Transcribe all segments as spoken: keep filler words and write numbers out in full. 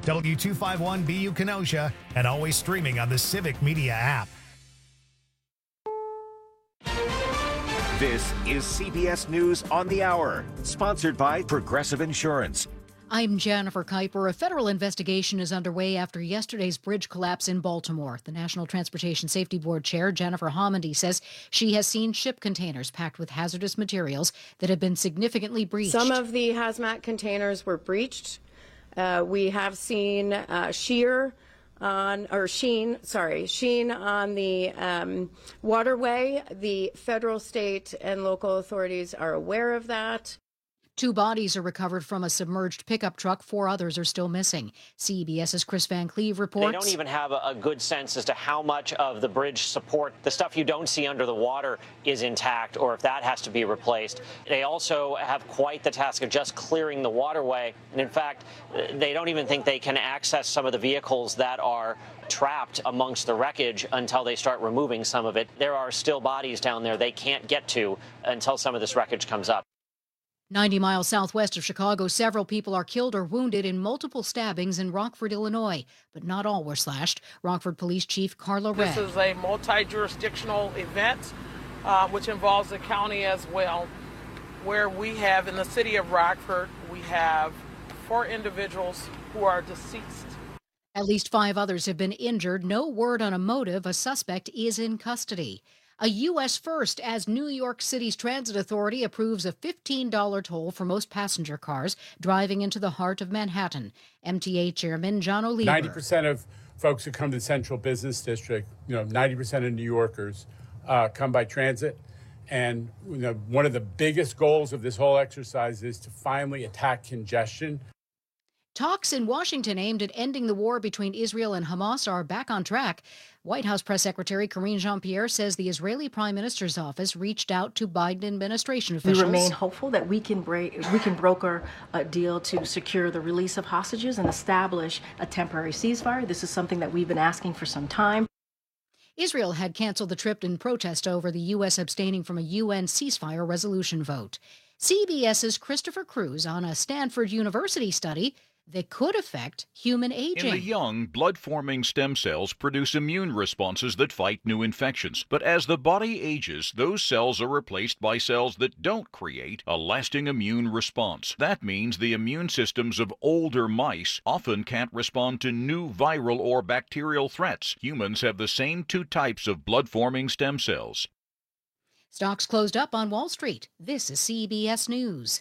W two fifty-one B U Kenosha, and always streaming on the Civic Media app. This is C B S News on the Hour, sponsored by Progressive Insurance. I'm Jennifer Kuiper. A federal investigation is underway after yesterday's bridge collapse in Baltimore. The National Transportation Safety Board Chair, Jennifer Homendy, says she has seen ship containers packed with hazardous materials that have been significantly breached. Some of the hazmat containers were breached. Uh, we have seen uh, shear on, or sheen, sorry, sheen on the um, waterway. The federal, state, and local authorities are aware of that. Two bodies are recovered from a submerged pickup truck. Four others are still missing. CBS's Chris Van Cleve reports. They don't even have a, a good sense as to how much of the bridge support, the stuff you don't see under the water, is intact, or if that has to be replaced. They also have quite the task of just clearing the waterway. And in fact, they don't even think they can access some of the vehicles that are trapped amongst the wreckage until they start removing some of it. There are still bodies down there they can't get to until some of this wreckage comes up. ninety miles southwest of Chicago, several people are killed or wounded in multiple stabbings in Rockford, Illinois, but not all were slashed. Rockford Police Chief Carla Red. This is a multi-jurisdictional event, uh, which involves the county as well, where we have, in the city of Rockford, we have four individuals who are deceased. At least five others have been injured. No word on a motive. A suspect is in custody. A U S first as New York City's Transit Authority approves a fifteen dollars toll for most passenger cars driving into the heart of Manhattan. M T A Chairman John O'Leary. ninety percent of folks who come to the Central Business District, you know, ninety percent of New Yorkers uh, come by transit. And you know, one of the biggest goals of this whole exercise is to finally attack congestion. Talks in Washington aimed at ending the war between Israel and Hamas are back on track. White House Press Secretary Karine Jean-Pierre says the Israeli Prime Minister's office reached out to Biden administration officials. We remain hopeful that we can break, we can broker a deal to secure the release of hostages and establish a temporary ceasefire. This is something that we've been asking for some time. Israel had canceled the trip in protest over the U S abstaining from a U N ceasefire resolution vote. CBS's Christopher Cruz on a Stanford University study that could affect human aging. In the young, blood-forming stem cells produce immune responses that fight new infections. But as the body ages, those cells are replaced by cells that don't create a lasting immune response. That means the immune systems of older mice often can't respond to new viral or bacterial threats. Humans have the same two types of blood-forming stem cells. Stocks closed up on Wall Street. This is C B S News.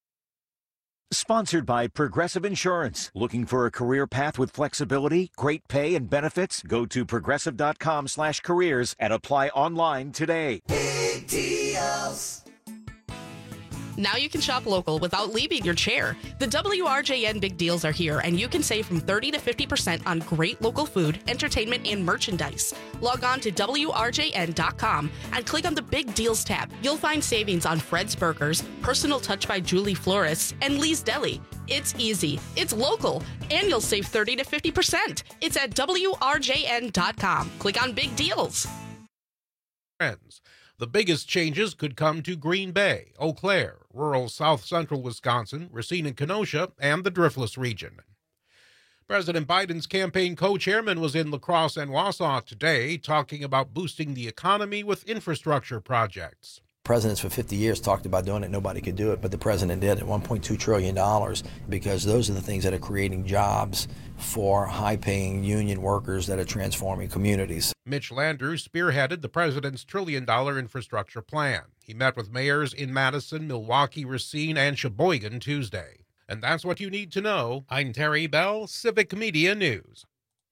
Sponsored by Progressive Insurance. Looking for a career path with flexibility, great pay, and benefits? Go to progressive.com slash careers and apply online today. Big deals. Now you can shop local without leaving your chair. The W R J N Big Deals are here, and you can save from thirty to fifty percent on great local food, entertainment, and merchandise. Log on to W R J N dot com and click on the Big Deals tab. You'll find savings on Fred's Burgers, Personal Touch by Julie Flores, and Lee's Deli. It's easy, it's local, and you'll save thirty to fifty percent. It's at W R J N dot com. Click on Big Deals. Friends. The biggest changes could come to Green Bay, Eau Claire, rural south-central Wisconsin, Racine and Kenosha, and the Driftless region. President Biden's campaign co-chairman was in La Crosse and Wausau today talking about boosting the economy with infrastructure projects. Presidents for fifty years talked about doing it. Nobody could do it, but the president did at one point two trillion dollars because those are the things that are creating jobs for high-paying union workers that are transforming communities. Mitch Landrieu spearheaded the president's trillion-dollar infrastructure plan. He met with mayors in Madison, Milwaukee, Racine, and Sheboygan Tuesday. And that's what you need to know. I'm Terry Bell, Civic Media News.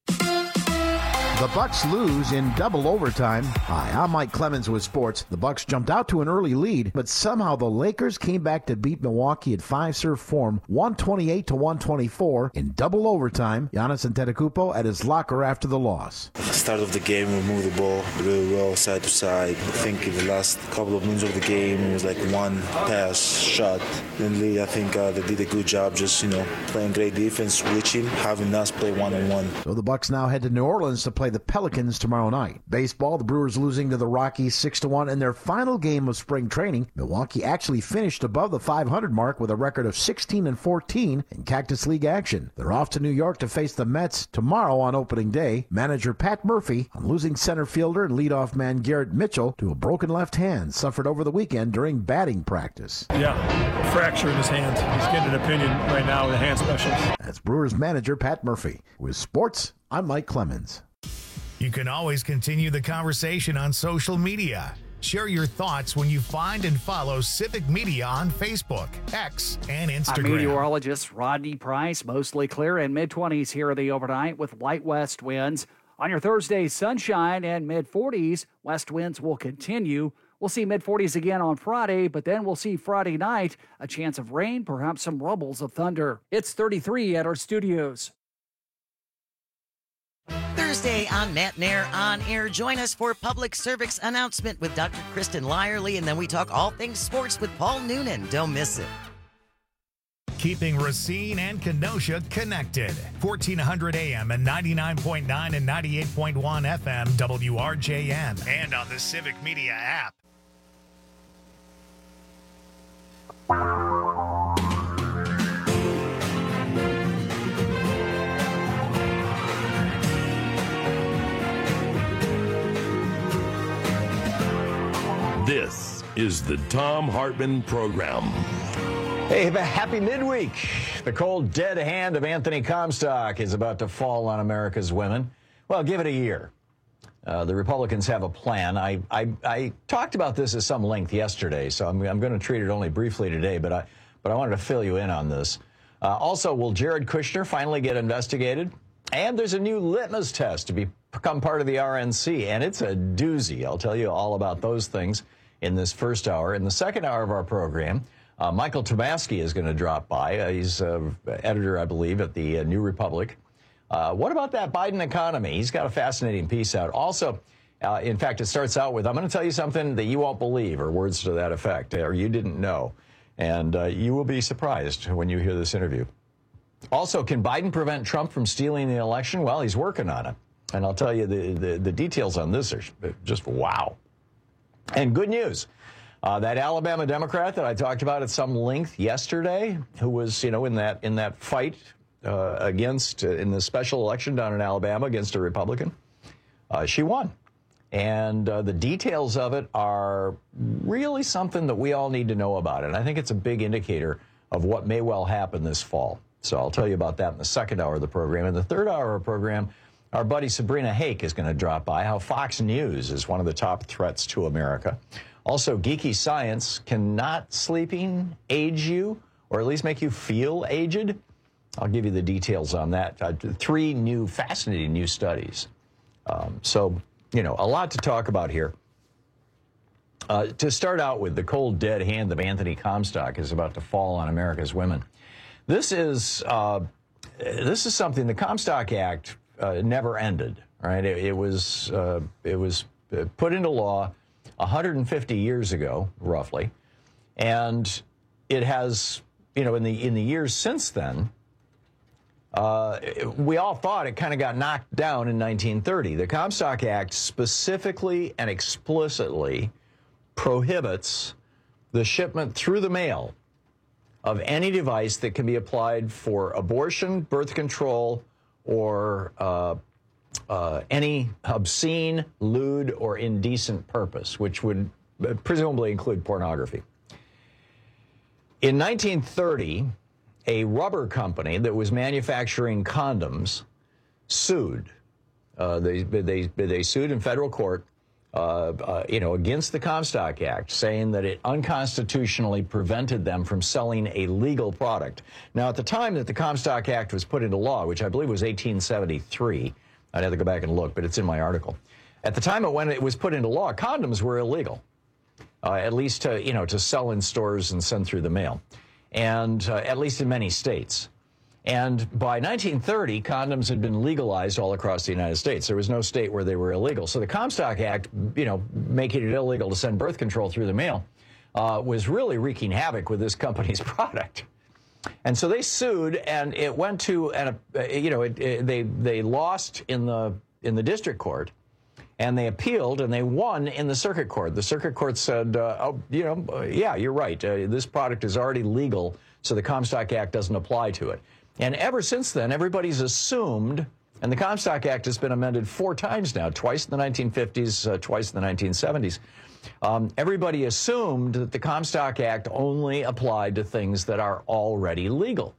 The Bucks lose in double overtime. Hi, I'm Mike Clemens with sports. The Bucks jumped out to an early lead, but somehow the Lakers came back to beat Milwaukee at five-serve form, one twenty-eight to one twenty-four in double overtime. Giannis Antetokounmpo at his locker after the loss. At the start of the game, we moved the ball really well side to side. I think in the last couple of minutes of the game, it was like one pass shot. And I think uh, they did a good job just, you know, playing great defense, switching, having us play one-on-one. So the Bucks now head to New Orleans to play play the Pelicans tomorrow night. Baseball, the Brewers losing to the Rockies six to one in their final game of spring training. Milwaukee actually finished above the five hundred mark with a record of sixteen and fourteen in Cactus League action. They're off to New York to face the Mets tomorrow on opening day. Manager Pat Murphy on losing center fielder and leadoff man Garrett Mitchell to a broken left hand suffered over the weekend during batting practice. Yeah, fracture in his hand. He's getting an opinion right now with a hand specialist. That's Brewers manager Pat Murphy. With sports, I'm Mike Clemens. You can always continue the conversation on social media. Share your thoughts when you find and follow Civic Media on Facebook, X, and Instagram. I'm meteorologist Rodney Price. Mostly clear in mid-twenties here in the overnight with light west winds. On your Thursday, sunshine and mid-forties. West winds will continue. We'll see mid-forties again on Friday, but then we'll see Friday night a chance of rain, perhaps some rumbles of thunder. It's thirty-three at our studios. Thursday on Matt Nair On Air. Join us for Public Service Announcement with Doctor Kristen Lyerly, and then we talk all things sports with Paul Noonan. Don't miss it. Keeping Racine and Kenosha connected. fourteen hundred A M and ninety-nine point nine and ninety-eight point one F M W R J N and on the Civic Media app. This is the Thom Hartmann Program. Hey, happy midweek. The cold, dead hand of Anthony Comstock is about to fall on America's women. Well, give it a year. Uh, the Republicans have a plan. I, I, I talked about this at some length yesterday, so I'm, I'm going to treat it only briefly today, but I, but I wanted to fill you in on this. Uh, also, will Jared Kushner finally get investigated? And there's a new litmus test to be, become part of the R N C, and it's a doozy. I'll tell you all about those things in this first hour. In the second hour of our program, uh, Michael Tomasky is going to drop by. Uh, he's uh, editor, I believe, at the uh, New Republic. Uh, what about that Biden economy? He's got a fascinating piece out. Also, uh, in fact, it starts out with, I'm going to tell you something that you won't believe, or words to that effect, or you didn't know. And uh, you will be surprised when you hear this interview. Also, can Biden prevent Trump from stealing the election? Well, he's working on it. And I'll tell you, the, the, the details on this are just wow. And good news. Uh, that Alabama Democrat that I talked about at some length yesterday, who was, you know, in that in that fight uh, against, uh, in the special election down in Alabama against a Republican, uh, she won. And uh, the details of it are really something that we all need to know about. And I think it's a big indicator of what may well happen this fall. So I'll tell you about that in the second hour of the program. In the third hour of the program, our buddy Sabrina Hake is going to drop by, how Fox News is one of the top threats to America. Also, geeky science, can not sleeping age you, or at least make you feel aged? I'll give you the details on that. Uh, three new, fascinating new studies. Um, so, you know, a lot to talk about here. Uh, to start out with, the cold, dead hand of Anthony Comstock is about to fall on America's women. This is uh, this is something, the Comstock Act uh, never ended, right? It, it was uh, it was put into law one hundred fifty years ago, roughly, and it has, you know, in the in the years since then, uh, we all thought it kind of got knocked down in nineteen thirty. The Comstock Act specifically and explicitly prohibits the shipment through the mail of any device that can be applied for abortion, birth control, or uh, uh, any obscene, lewd, or indecent purpose, which would presumably include pornography. In nineteen thirty, a rubber company that was manufacturing condoms sued. Uh, they, they, they sued in federal court Uh, uh, you know, against the Comstock Act, saying that it unconstitutionally prevented them from selling a legal product. Now, at the time that the Comstock Act was put into law, which I believe was eighteen seventy-three, I'd have to go back and look, but it's in my article. At the time when it was put into law, condoms were illegal, uh, at least to, you know, to sell in stores and send through the mail, and uh, at least in many states. And by nineteen thirty, condoms had been legalized all across the United States. There was no state where they were illegal. So the Comstock Act, you know, making it illegal to send birth control through the mail, uh, was really wreaking havoc with this company's product. And so they sued, and it went to, an, uh, you know, it, it, they they lost in the in the district court, and they appealed, and they won in the circuit court. The circuit court said, uh, oh, you know, uh, yeah, you're right. Uh, this product is already legal, so the Comstock Act doesn't apply to it. And ever since then, everybody's assumed, and the Comstock Act has been amended four times now, twice in the nineteen fifties, uh, twice in the nineteen seventies. Um, everybody assumed that the Comstock Act only applied to things that are already legal.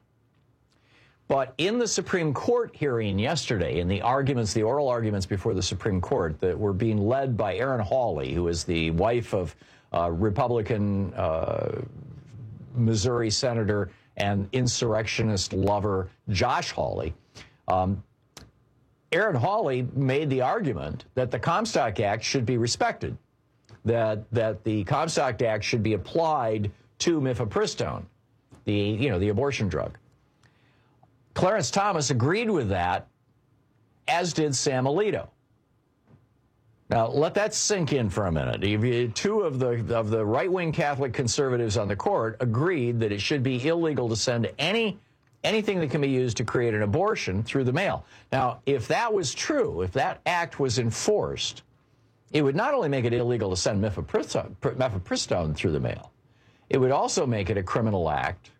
But in the Supreme Court hearing yesterday, in the arguments, the oral arguments before the Supreme Court that were being led by Erin Hawley, who is the wife of uh, Republican uh, Missouri Senator and insurrectionist lover Josh Hawley, um, Erin Hawley made the argument that the Comstock Act should be respected, that that the Comstock Act should be applied to mifepristone, the you know the abortion drug. Clarence Thomas agreed with that, as did Sam Alito. Now, let that sink in for a minute. Two of the of the right-wing Catholic conservatives on the court agreed that it should be illegal to send any anything that can be used to create an abortion through the mail. Now, if that was true, if that act was enforced, it would not only make it illegal to send mifepristone, mifepristone through the mail, it would also make it a criminal act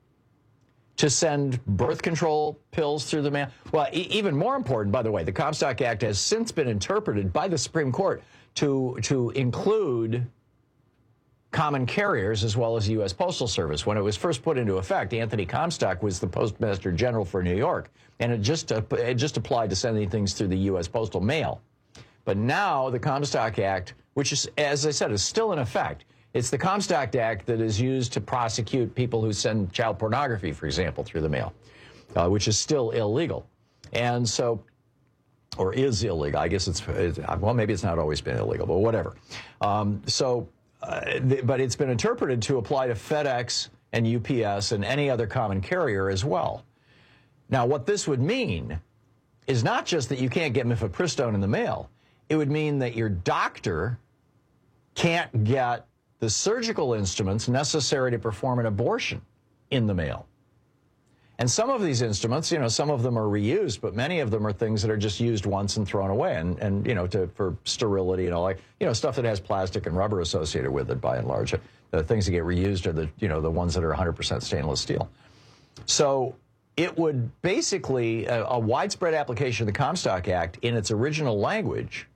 to send birth control pills through the mail. Well, e even more important, by the way, the Comstock Act has since been interpreted by the Supreme Court to, to include common carriers as well as the U S Postal Service. When it was first put into effect, Anthony Comstock was the Postmaster General for New York, and it just, uh, it just applied to sending things through the U S Postal Mail. But now the Comstock Act, which is, as I said, is still in effect, it's the Comstock Act that is used to prosecute people who send child pornography, for example, through the mail, uh, which is still illegal. And so, or is illegal. I guess it's, it's well, maybe it's not always been illegal, but whatever. Um, so, uh, th but it's been interpreted to apply to FedEx and U P S and any other common carrier as well. Now, what this would mean is not just that you can't get mifepristone in the mail. It would mean that your doctor can't get the surgical instruments necessary to perform an abortion in the mail. And some of these instruments, you know, some of them are reused, but many of them are things that are just used once and thrown away, and, and you know, to, for sterility and all, like, you know, stuff that has plastic and rubber associated with it by and large. The things that get reused are the, you know, the ones that are one hundred percent stainless steel. So it would basically, a, a widespread application of the Comstock Act in its original language,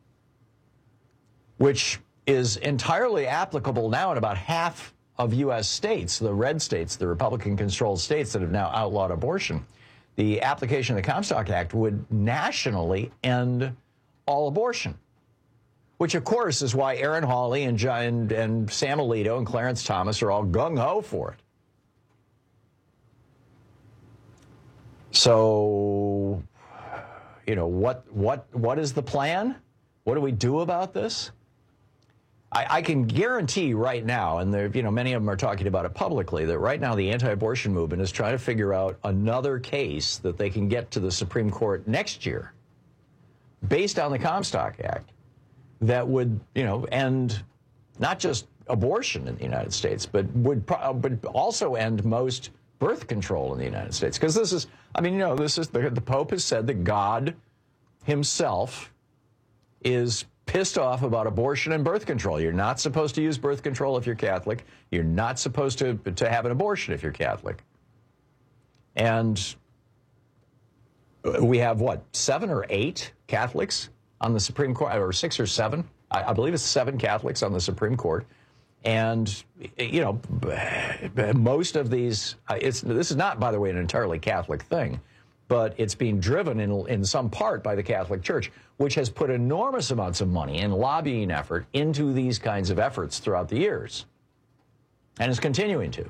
which is entirely applicable now in about half of U S states, the red states, the Republican-controlled states that have now outlawed abortion. The application of the Comstock Act would nationally end all abortion, which, of course, is why Erin Hawley and, and, and Sam Alito and Clarence Thomas are all gung-ho for it. So, you know, what, what, what is the plan? What do we do about this? I, I can guarantee right now, and there, you know, many of them are talking about it publicly, that right now the anti-abortion movement is trying to figure out another case that they can get to the Supreme Court next year, based on the Comstock Act, that would, you know, end not just abortion in the United States, but would, pro but also end most birth control in the United States. Because this is, I mean, you know, this is the, the Pope has said that God himself is pissed off about abortion and birth control. You're not supposed to use birth control if you're Catholic. You're not supposed to, to have an abortion if you're Catholic. And we have, what, seven or eight Catholics on the Supreme Court, or six or seven? I, I believe it's seven Catholics on the Supreme Court. And, you know, most of these, it's, this is not, by the way, an entirely Catholic thing, but it's being driven in, in some part by the Catholic Church, which has put enormous amounts of money and lobbying effort into these kinds of efforts throughout the years, and is continuing to.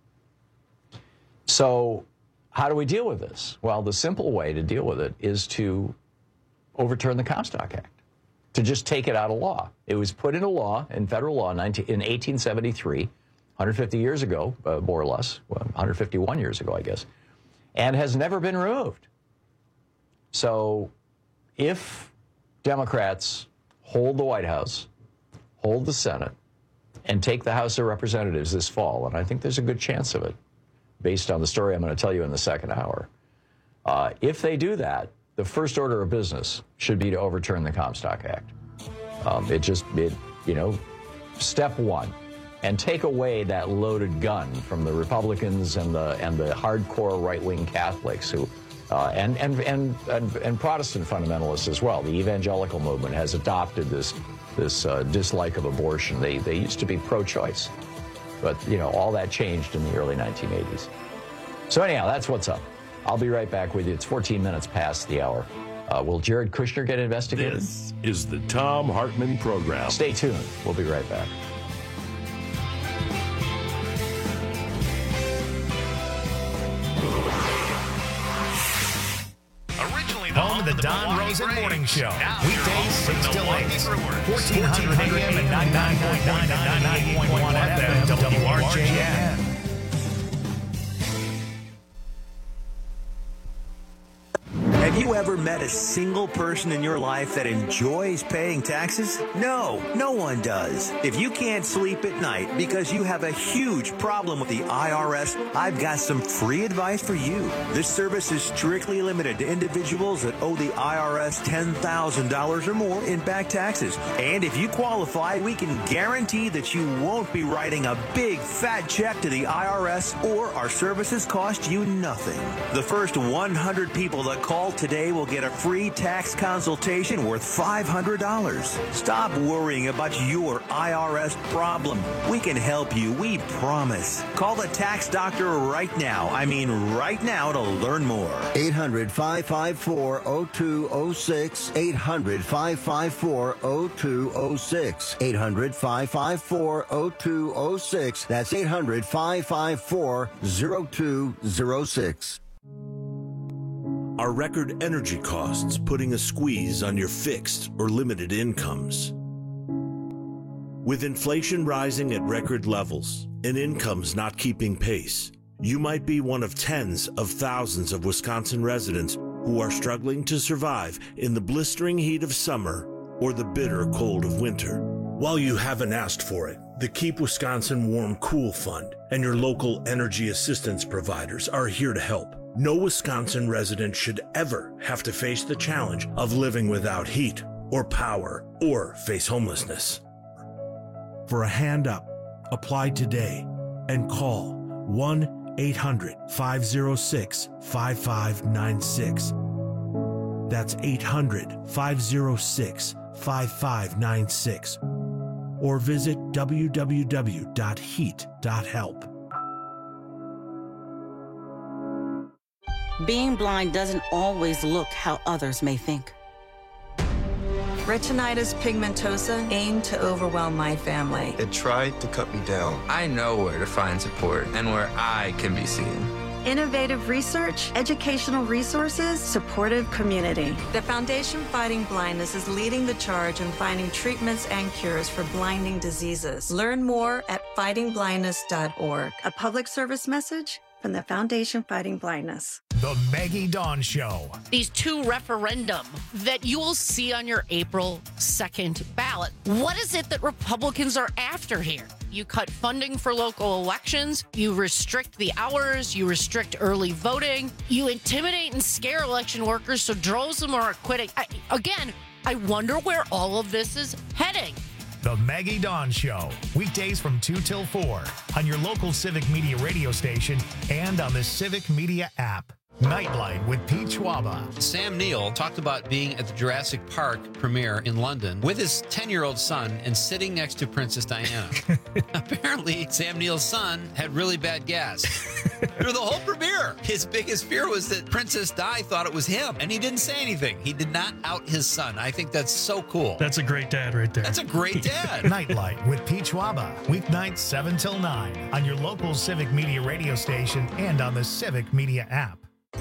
So how do we deal with this? Well, the simple way to deal with it is to overturn the Comstock Act, to just take it out of law. It was put into law, in federal law, in eighteen seventy-three, one hundred fifty years ago, uh, more or less, well, one hundred fifty-one years ago, I guess, and has never been removed. So if Democrats hold the White House, hold the Senate, and take the House of Representatives this fall, and I think there's a good chance of it, based on the story I'm going to tell you in the second hour, uh, if they do that, the first order of business should be to overturn the Comstock Act. Um, it just, it, you know, step one, and take away that loaded gun from the Republicans and the and the hardcore right-wing Catholics who, uh, and, and and and and Protestant fundamentalists as well. The evangelical movement has adopted this this uh, dislike of abortion. They they used to be pro-choice, but you know all that changed in the early nineteen eighties. So anyhow, that's what's up. I'll be right back with you. It's fourteen minutes past the hour. Uh, will Jared Kushner get investigated? This is the Thom Hartmann Program. Stay tuned. We'll be right back. Originally home of the Don Rosen Morning Show. Weekdays six till eight. fourteen hundred A M and ninety-nine point nine and ninety-eight point one F M W R J N. Have you ever met a single person in your life that enjoys paying taxes? No, no one does. If you can't sleep at night because you have a huge problem with the I R S, I've got some free advice for you. This service is strictly limited to individuals that owe the I R S ten thousand dollars or more in back taxes. And if you qualify, we can guarantee that you won't be writing a big fat check to the I R S, or our services cost you nothing. The first one hundred people that call today will get a free tax consultation worth five hundred dollars. Stop worrying about your I R S problem. We can help you, we promise. Call the tax doctor right now. I mean right now to learn more. eight hundred, five five four, zero two zero six. eight hundred, five five four, zero two zero six. eight hundred, five five four, zero two zero six. That's eight hundred, five five four, zero two zero six. Are record energy costs putting a squeeze on your fixed or limited incomes? With inflation rising at record levels and incomes not keeping pace, you might be one of tens of thousands of Wisconsin residents who are struggling to survive in the blistering heat of summer or the bitter cold of winter. While you haven't asked for it, the Keep Wisconsin Warm Cool Fund and your local energy assistance providers are here to help. No Wisconsin resident should ever have to face the challenge of living without heat or power or face homelessness. For a hand up, apply today and call one eight hundred, five oh six, five five nine six. That's eight hundred, five oh six, five five nine six. Or visit w w w dot heat dot help. Being blind doesn't always look how others may think. Retinitis pigmentosa aimed to overwhelm my family. It tried to cut me down. I know where to find support and where I can be seen. Innovative research, educational resources, supportive community. The Foundation Fighting Blindness is leading the charge in finding treatments and cures for blinding diseases. Learn more at fighting blindness dot org. A public service message from the Foundation Fighting Blindness. The Maggie Dawn Show. These two referendum that you will see on your April second ballot. What is it that Republicans are after here? You cut funding for local elections, you restrict the hours, you restrict early voting, you intimidate and scare election workers so droves of them are quitting. I, again, I wonder where all of this is heading. The Maggie Dawn Show, weekdays from two till four on your local Civic Media radio station and on the Civic Media app. Nightlight with Pete Schwaba. Sam Neill talked about being at the Jurassic Park premiere in London with his ten-year-old son and sitting next to Princess Diana. Apparently, Sam Neill's son had really bad gas through the whole premiere. His biggest fear was that Princess Di thought it was him, and he didn't say anything. He did not out his son. I think that's so cool. That's a great dad right there. That's a great dad. Nightlight with Pete Schwaba, weeknights seven till nine on your local Civic Media radio station and on the Civic Media app.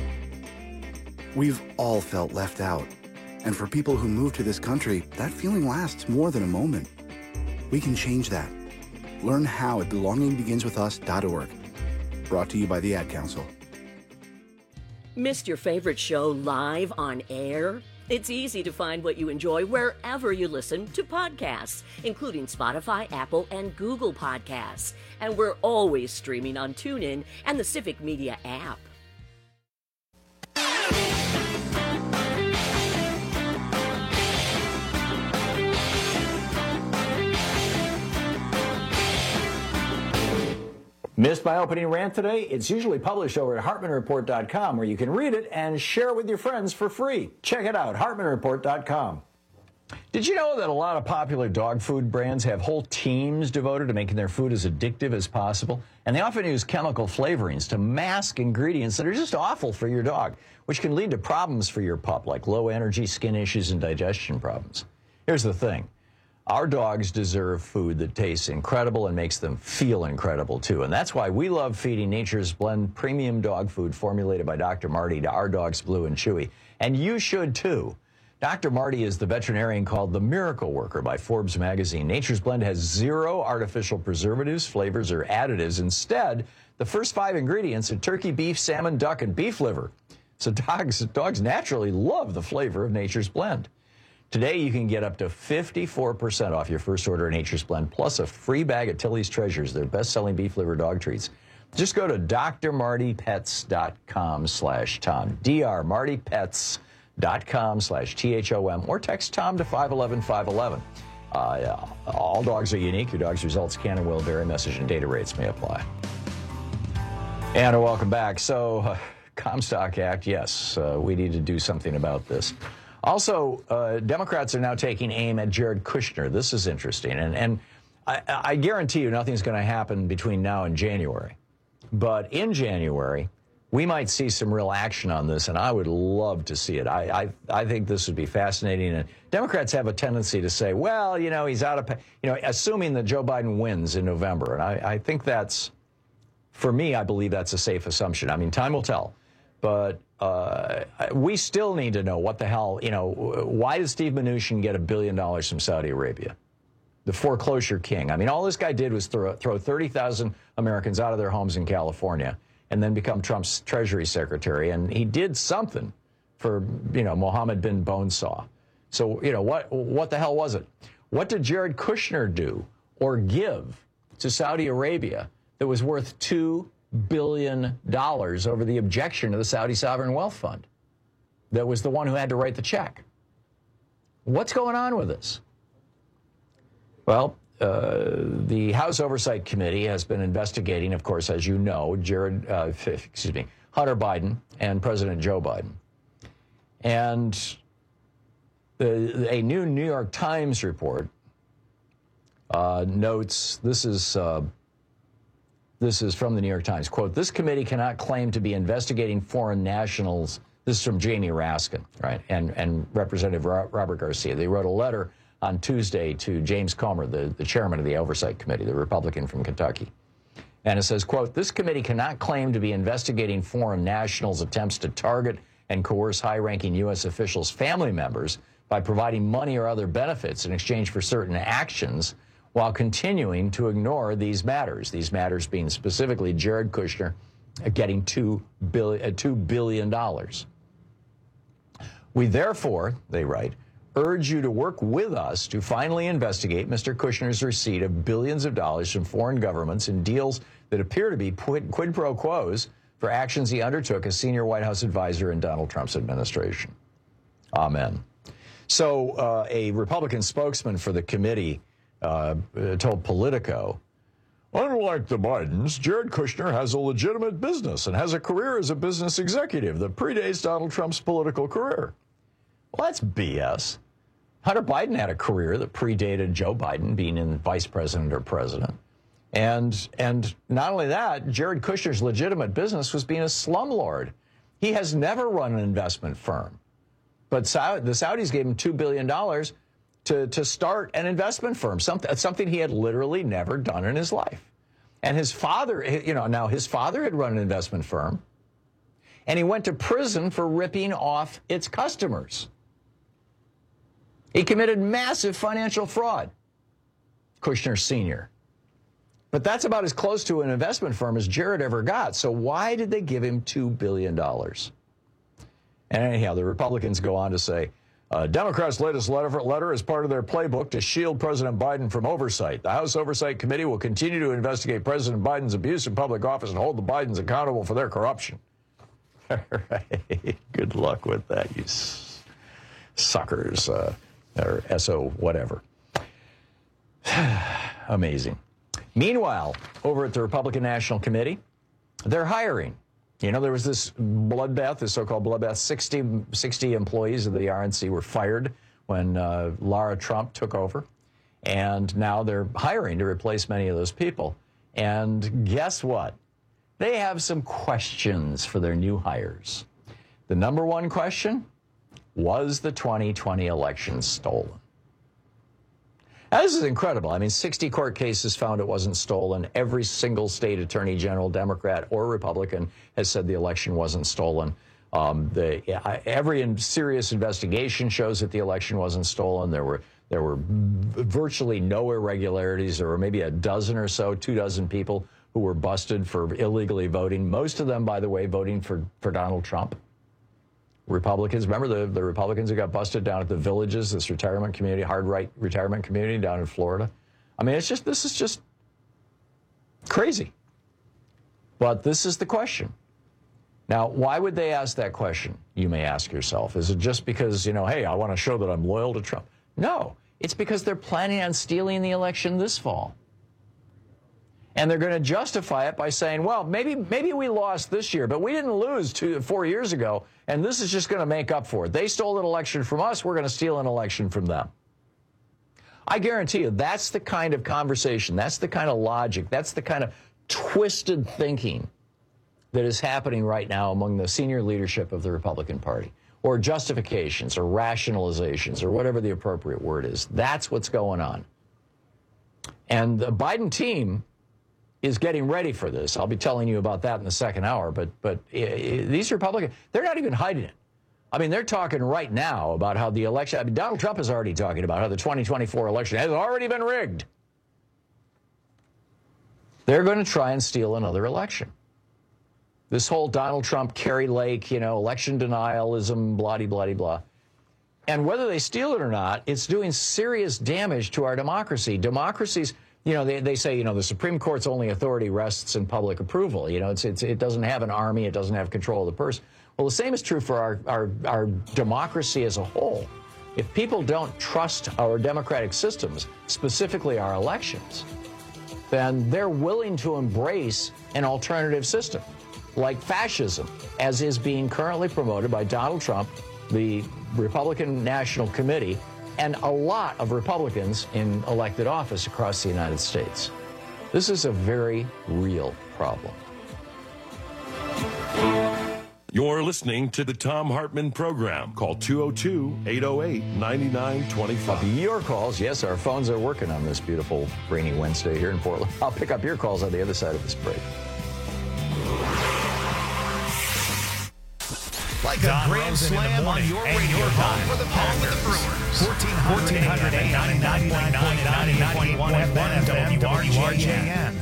We've all felt left out. And for people who move to this country, that feeling lasts more than a moment. We can change that. Learn how at belonging begins with us dot org. Brought to you by the Ad Council. Missed your favorite show live on air? It's easy to find what you enjoy wherever you listen to podcasts, including Spotify, Apple, and Google Podcasts. And we're always streaming on TuneIn and the Civic Media app. Missed my opening rant today? It's usually published over at Hartman Report dot com, where you can read it and share it with your friends for free. Check it out, Hartman Report dot com. Did you know that a lot of popular dog food brands have whole teams devoted to making their food as addictive as possible? And they often use chemical flavorings to mask ingredients that are just awful for your dog, which can lead to problems for your pup, like low energy, skin issues, and digestion problems. Here's the thing. Our dogs deserve food that tastes incredible and makes them feel incredible, too. And that's why we love feeding Nature's Blend premium dog food formulated by Doctor Marty to our dogs, Blue and Chewy. And you should, too. Doctor Marty is the veterinarian called the Miracle Worker by Forbes magazine. Nature's Blend has zero artificial preservatives, flavors, or additives. Instead, the first five ingredients are turkey, beef, salmon, duck, and beef liver. So dogs, dogs naturally love the flavor of Nature's Blend. Today, you can get up to fifty-four percent off your first order of Nature's Blend, plus a free bag of Tilly's Treasures, their best-selling beef liver dog treats. Just go to D R Marty Pets dot com slash Tom, D R Marty Pets dot com slash T H O M, or text Tom to five one one, five one one. Uh, yeah, all dogs are unique. Your dog's results can and will vary. Message and data rates may apply. And welcome back. So, uh, Comstock Act, yes, uh, we need to do something about this. Also, uh, Democrats are now taking aim at Jared Kushner. This is interesting. And, and I, I guarantee you nothing's going to happen between now and January. But in January, we might see some real action on this, and I would love to see it. I, I, I think this would be fascinating. And Democrats have a tendency to say, well, you know, he's out of, you know, assuming that Joe Biden wins in November. And I, I think that's, for me, I believe that's a safe assumption. I mean, time will tell. But uh, we still need to know what the hell, you know, why did Steve Mnuchin get a billion dollars from Saudi Arabia? The foreclosure king. I mean, all this guy did was throw, throw thirty thousand Americans out of their homes in California and then become Trump's Treasury Secretary. And he did something for, you know, Mohammed bin Bonesaw. So, you know, what, what the hell was it? What did Jared Kushner do or give to Saudi Arabia that was worth two billion dollars over the objection of the Saudi Sovereign Wealth Fund that was the one who had to write the check? What's going on with this? Well, uh, the House Oversight Committee has been investigating, of course, as you know, Jared, uh, excuse me, Hunter Biden and President Joe Biden. And the, a new New York Times report uh, notes, this is uh, This is from the New York Times. Quote, this committee cannot claim to be investigating foreign nationals. This is from Jamie Raskin, right, and, and Representative Robert Garcia. They wrote a letter on Tuesday to James Comer, the, the chairman of the Oversight Committee, the Republican from Kentucky. And it says, quote, this committee cannot claim to be investigating foreign nationals' attempts to target and coerce high-ranking U S officials' family members by providing money or other benefits in exchange for certain actions, while continuing to ignore these matters, these matters being specifically Jared Kushner getting two billion dollars. We therefore, they write, urge you to work with us to finally investigate Mister Kushner's receipt of billions of dollars from foreign governments in deals that appear to be quid, quid pro quos for actions he undertook as senior White House advisor in Donald Trump's administration. Amen. So uh, a Republican spokesman for the committee Uh, told Politico, unlike the Bidens, Jared Kushner has a legitimate business and has a career as a business executive that predates Donald Trump's political career. Well, that's B S. Hunter Biden had a career that predated Joe Biden being in vice president or president. And, and not only that, Jared Kushner's legitimate business was being a slumlord. He has never run an investment firm. But Sa- the Saudis gave him two billion dollars To, to start an investment firm, something, something he had literally never done in his life. And his father, you know, now his father had run an investment firm, and he went to prison for ripping off its customers. He committed massive financial fraud, Kushner Senior But that's about as close to an investment firm as Jared ever got. So why did they give him two billion dollars? And anyhow, the Republicans go on to say, Uh, Democrats' latest letter, letter is part of their playbook to shield President Biden from oversight. The House Oversight Committee will continue to investigate President Biden's abuse in public office and hold the Bidens accountable for their corruption. All right. Good luck with that, you suckers, uh, or S O whatever. Amazing. Meanwhile, over at the Republican National Committee, they're hiring. You know, there was this bloodbath, this so-called bloodbath. sixty, sixty employees of the R N C were fired when uh, Lara Trump took over. And now they're hiring to replace many of those people. And guess what? They have some questions for their new hires. The number one question, was the twenty twenty election stolen? Now, this is incredible. I mean, sixty court cases found it wasn't stolen. Every single state attorney general, Democrat or Republican, has said the election wasn't stolen. Um, the, every serious investigation shows that the election wasn't stolen. There were there were virtually no irregularities. There were maybe a dozen or so, two dozen people who were busted for illegally voting. Most of them, by the way, voting for, for Donald Trump. Republicans, remember the, the Republicans who got busted down at the Villages, this retirement community, hard right retirement community down in Florida? I mean, it's just, this is just crazy. But this is the question. Now, why would they ask that question, you may ask yourself? Is it just because, you know, hey, I want to show that I'm loyal to Trump? No, it's because they're planning on stealing the election this fall. And they're going to justify it by saying, well, maybe maybe we lost this year, but we didn't lose two, four years ago, and this is just going to make up for it. They stole an election from us. We're going to steal an election from them. I guarantee you that's the kind of conversation, that's the kind of logic, that's the kind of twisted thinking that is happening right now among the senior leadership of the Republican Party, or justifications or rationalizations or whatever the appropriate word is. That's what's going on. And the Biden team is getting ready for this. I'll be telling you about that in the second hour, but but uh, these Republicans, they're not even hiding it. I mean, they're talking right now about how the election, I mean, Donald Trump is already talking about how the twenty twenty-four election has already been rigged. They're going to try and steal another election. This whole Donald Trump, Kerry Lake, you know, election denialism, blah-de-blah-de-blah. And whether they steal it or not, it's doing serious damage to our democracy. Democracies, you know, they, they say, you know, the Supreme Court's only authority rests in public approval. You know, it's, it's, it doesn't have an army. It doesn't have control of the purse. Well, the same is true for our, our, our democracy as a whole. If people don't trust our democratic systems, specifically our elections, then they're willing to embrace an alternative system, like fascism, as is being currently promoted by Donald Trump, the Republican National Committee, and a lot of Republicans in elected office across the United States. This is a very real problem. You're listening to the Thom Hartmann Program. Call two oh two, eight oh eight, nine nine two five. Your calls. Yes, our phones are working on this beautiful rainy Wednesday here in Portland. I'll pick up your calls on the other side of this break. Like a grand slam on your radio home for the Packers. fourteen hundred A M, ninety-nine point nine and ninety-eight point one F M, W R J N.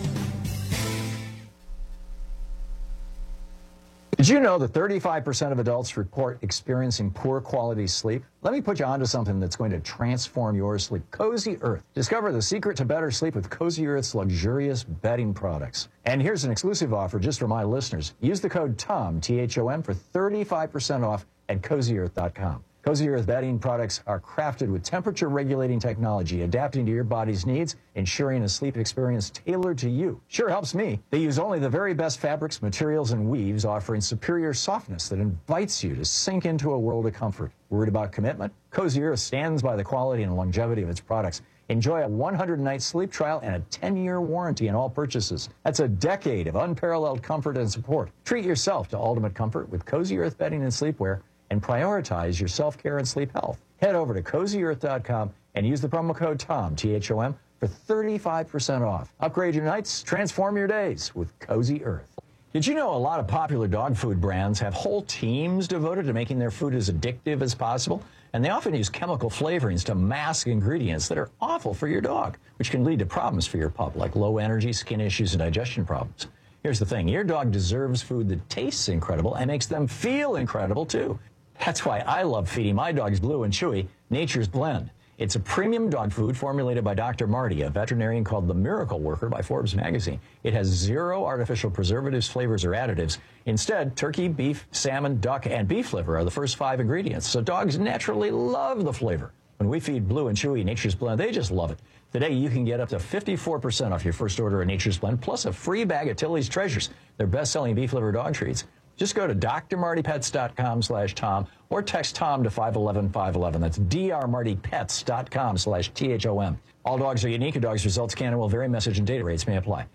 Did you know that thirty-five percent of adults report experiencing poor quality sleep? Let me put you onto something that's going to transform your sleep. Cozy Earth. Discover the secret to better sleep with Cozy Earth's luxurious bedding products. And here's an exclusive offer just for my listeners. Use the code THOM, T H O M, for thirty-five percent off at cozy earth dot com. Cozy Earth bedding products are crafted with temperature-regulating technology, adapting to your body's needs, ensuring a sleep experience tailored to you. Sure helps me. They use only the very best fabrics, materials, and weaves, offering superior softness that invites you to sink into a world of comfort. Worried about commitment? Cozy Earth stands by the quality and longevity of its products. Enjoy a one hundred night sleep trial and a ten year warranty on all purchases. That's a decade of unparalleled comfort and support. Treat yourself to ultimate comfort with Cozy Earth bedding and sleepwear, and prioritize your self-care and sleep health. Head over to cozy earth dot com and use the promo code THOM, T H O M, for thirty-five percent off. Upgrade your nights, transform your days with Cozy Earth. Did you know a lot of popular dog food brands have whole teams devoted to making their food as addictive as possible? And they often use chemical flavorings to mask ingredients that are awful for your dog, which can lead to problems for your pup, like low energy, skin issues, and digestion problems. Here's the thing. Your dog deserves food that tastes incredible and makes them feel incredible, too. That's why I love feeding my dogs Blue and Chewy Nature's Blend. It's a premium dog food formulated by Doctor Marty, a veterinarian called the Miracle Worker by Forbes magazine. It has zero artificial preservatives, flavors, or additives. Instead, turkey, beef, salmon, duck, and beef liver are the first five ingredients, so dogs naturally love the flavor. When When we feed Blue and Chewy Nature's Blend, they just love it. Today, you can get up to fifty-four percent off your first order of Nature's Blend, plus a free bag of Tilly's Treasures, their best-selling beef liver dog treats. Just go to drmartypets.com slash Tom or text Tom to five one one five one one. That's drmartypets.com slash T H O M. All dogs are unique. Your dog's results can and will vary. Message and data rates may apply.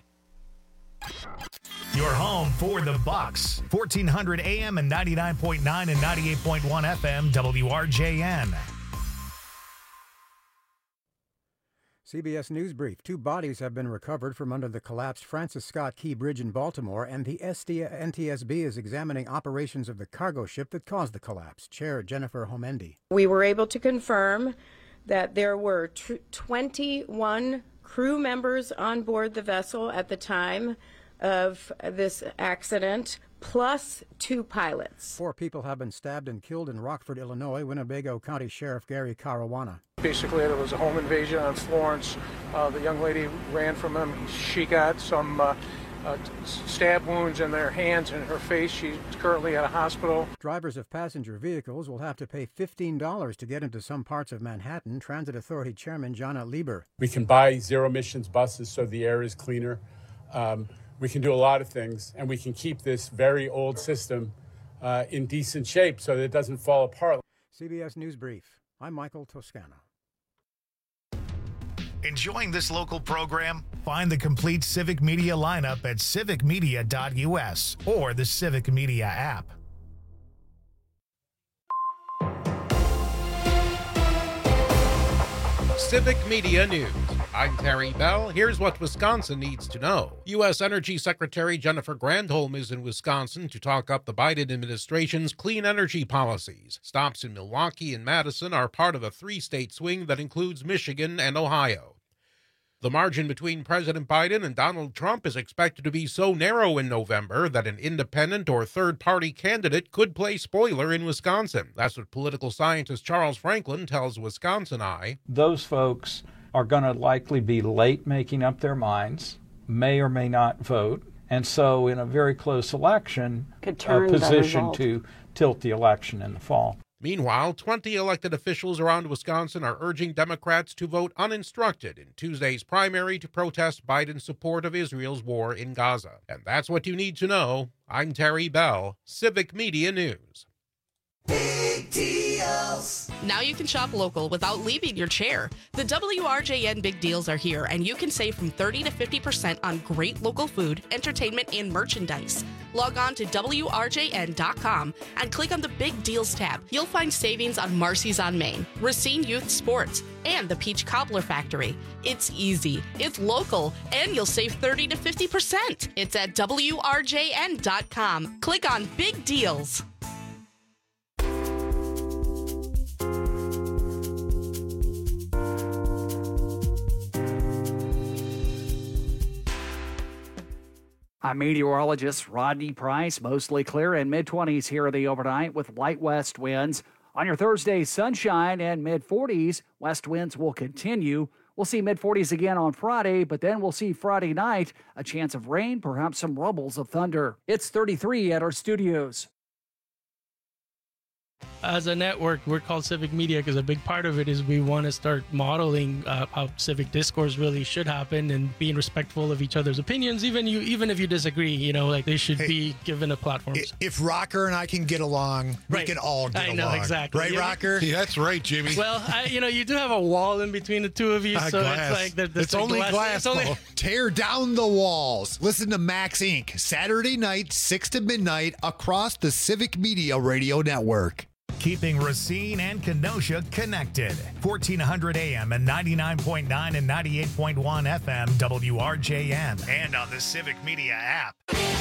Your home for the Bucks. fourteen hundred A M and ninety-nine point nine and ninety-eight point one F M W R J N. C B S News Brief. Two bodies have been recovered from under the collapsed Francis Scott Key Bridge in Baltimore, and the N T S B is examining operations of the cargo ship that caused the collapse. Chair Jennifer Homendy. We were able to confirm that there were twenty-one crew members on board the vessel at the time of this accident, plus two pilots. Four people have been stabbed and killed in Rockford, Illinois. Winnebago County Sheriff Gary Caruana. Basically, there was a home invasion on Florence. Uh, the young lady ran from him. She got some uh, uh, stab wounds in their hands and her face. She's currently at a hospital. Drivers of passenger vehicles will have to pay fifteen dollars to get into some parts of Manhattan. Transit Authority Chairman Jonna Lieber. We can buy zero-emissions buses so the air is cleaner. Um, we can do a lot of things, and we can keep this very old system uh, in decent shape so that it doesn't fall apart. C B S News Brief. I'm Michael Toscano. Enjoying this local program? Find the complete Civic Media lineup at civic media dot U S or the Civic Media app. Civic Media News. I'm Terry Bell. Here's what Wisconsin needs to know. U S Energy Secretary Jennifer Granholm is in Wisconsin to talk up the Biden administration's clean energy policies. Stops in Milwaukee and Madison are part of a three-state swing that includes Michigan and Ohio. The margin between President Biden and Donald Trump is expected to be so narrow in November that an independent or third-party candidate could play spoiler in Wisconsin. That's what political scientist Charles Franklin tells Wisconsin Eye. Those folks are going to likely be late making up their minds, may or may not vote, and so in a very close election, Could turn are positioned the to tilt the election in the fall. Meanwhile, twenty elected officials around Wisconsin are urging Democrats to vote uninstructed in Tuesday's primary to protest Biden's support of Israel's war in Gaza. And that's what you need to know. I'm Terry Bell, Civic Media News. Big deals. Now you can shop local without leaving your chair. The W R J N Big Deals are here, and you can save from thirty to fifty percent on great local food, entertainment, and merchandise. Log on to W R J N dot com and click on the Big Deals tab. You'll find savings on Marcy's on Main, Racine Youth Sports, and the Peach Cobbler Factory. It's easy, it's local, and you'll save thirty to fifty percent. It's at W R J N dot com. Click on Big Deals. I'm meteorologist Rodney Price. Mostly clear and mid-twenties here the overnight with light west winds. On your Thursday, sunshine and mid-forties. West winds will continue. We'll see mid-forties again on Friday, but then we'll see Friday night a chance of rain, perhaps some rumbles of thunder. It's thirty-three at our studios. As a network, we're called Civic Media because a big part of it is we want to start modeling uh, how civic discourse really should happen and being respectful of each other's opinions, even you, even if you disagree. You know, like they should hey, be given a platform. If Rocker and I can get along, right. we can all get I along. know, exactly. Right, yeah. Rocker? Yeah, that's right, Jimmy. Well, I, you know, you do have a wall in between the two of you, uh, so glass. it's like the, the it's only glass. glass. It's only... Tear down the walls. Listen to Max Incorporated. Saturday night, six to midnight, across the Civic Media Radio Network. Keeping Racine and Kenosha connected. fourteen hundred A M and ninety-nine point nine and ninety-eight point one F M W R J N. And on the Civic Media app.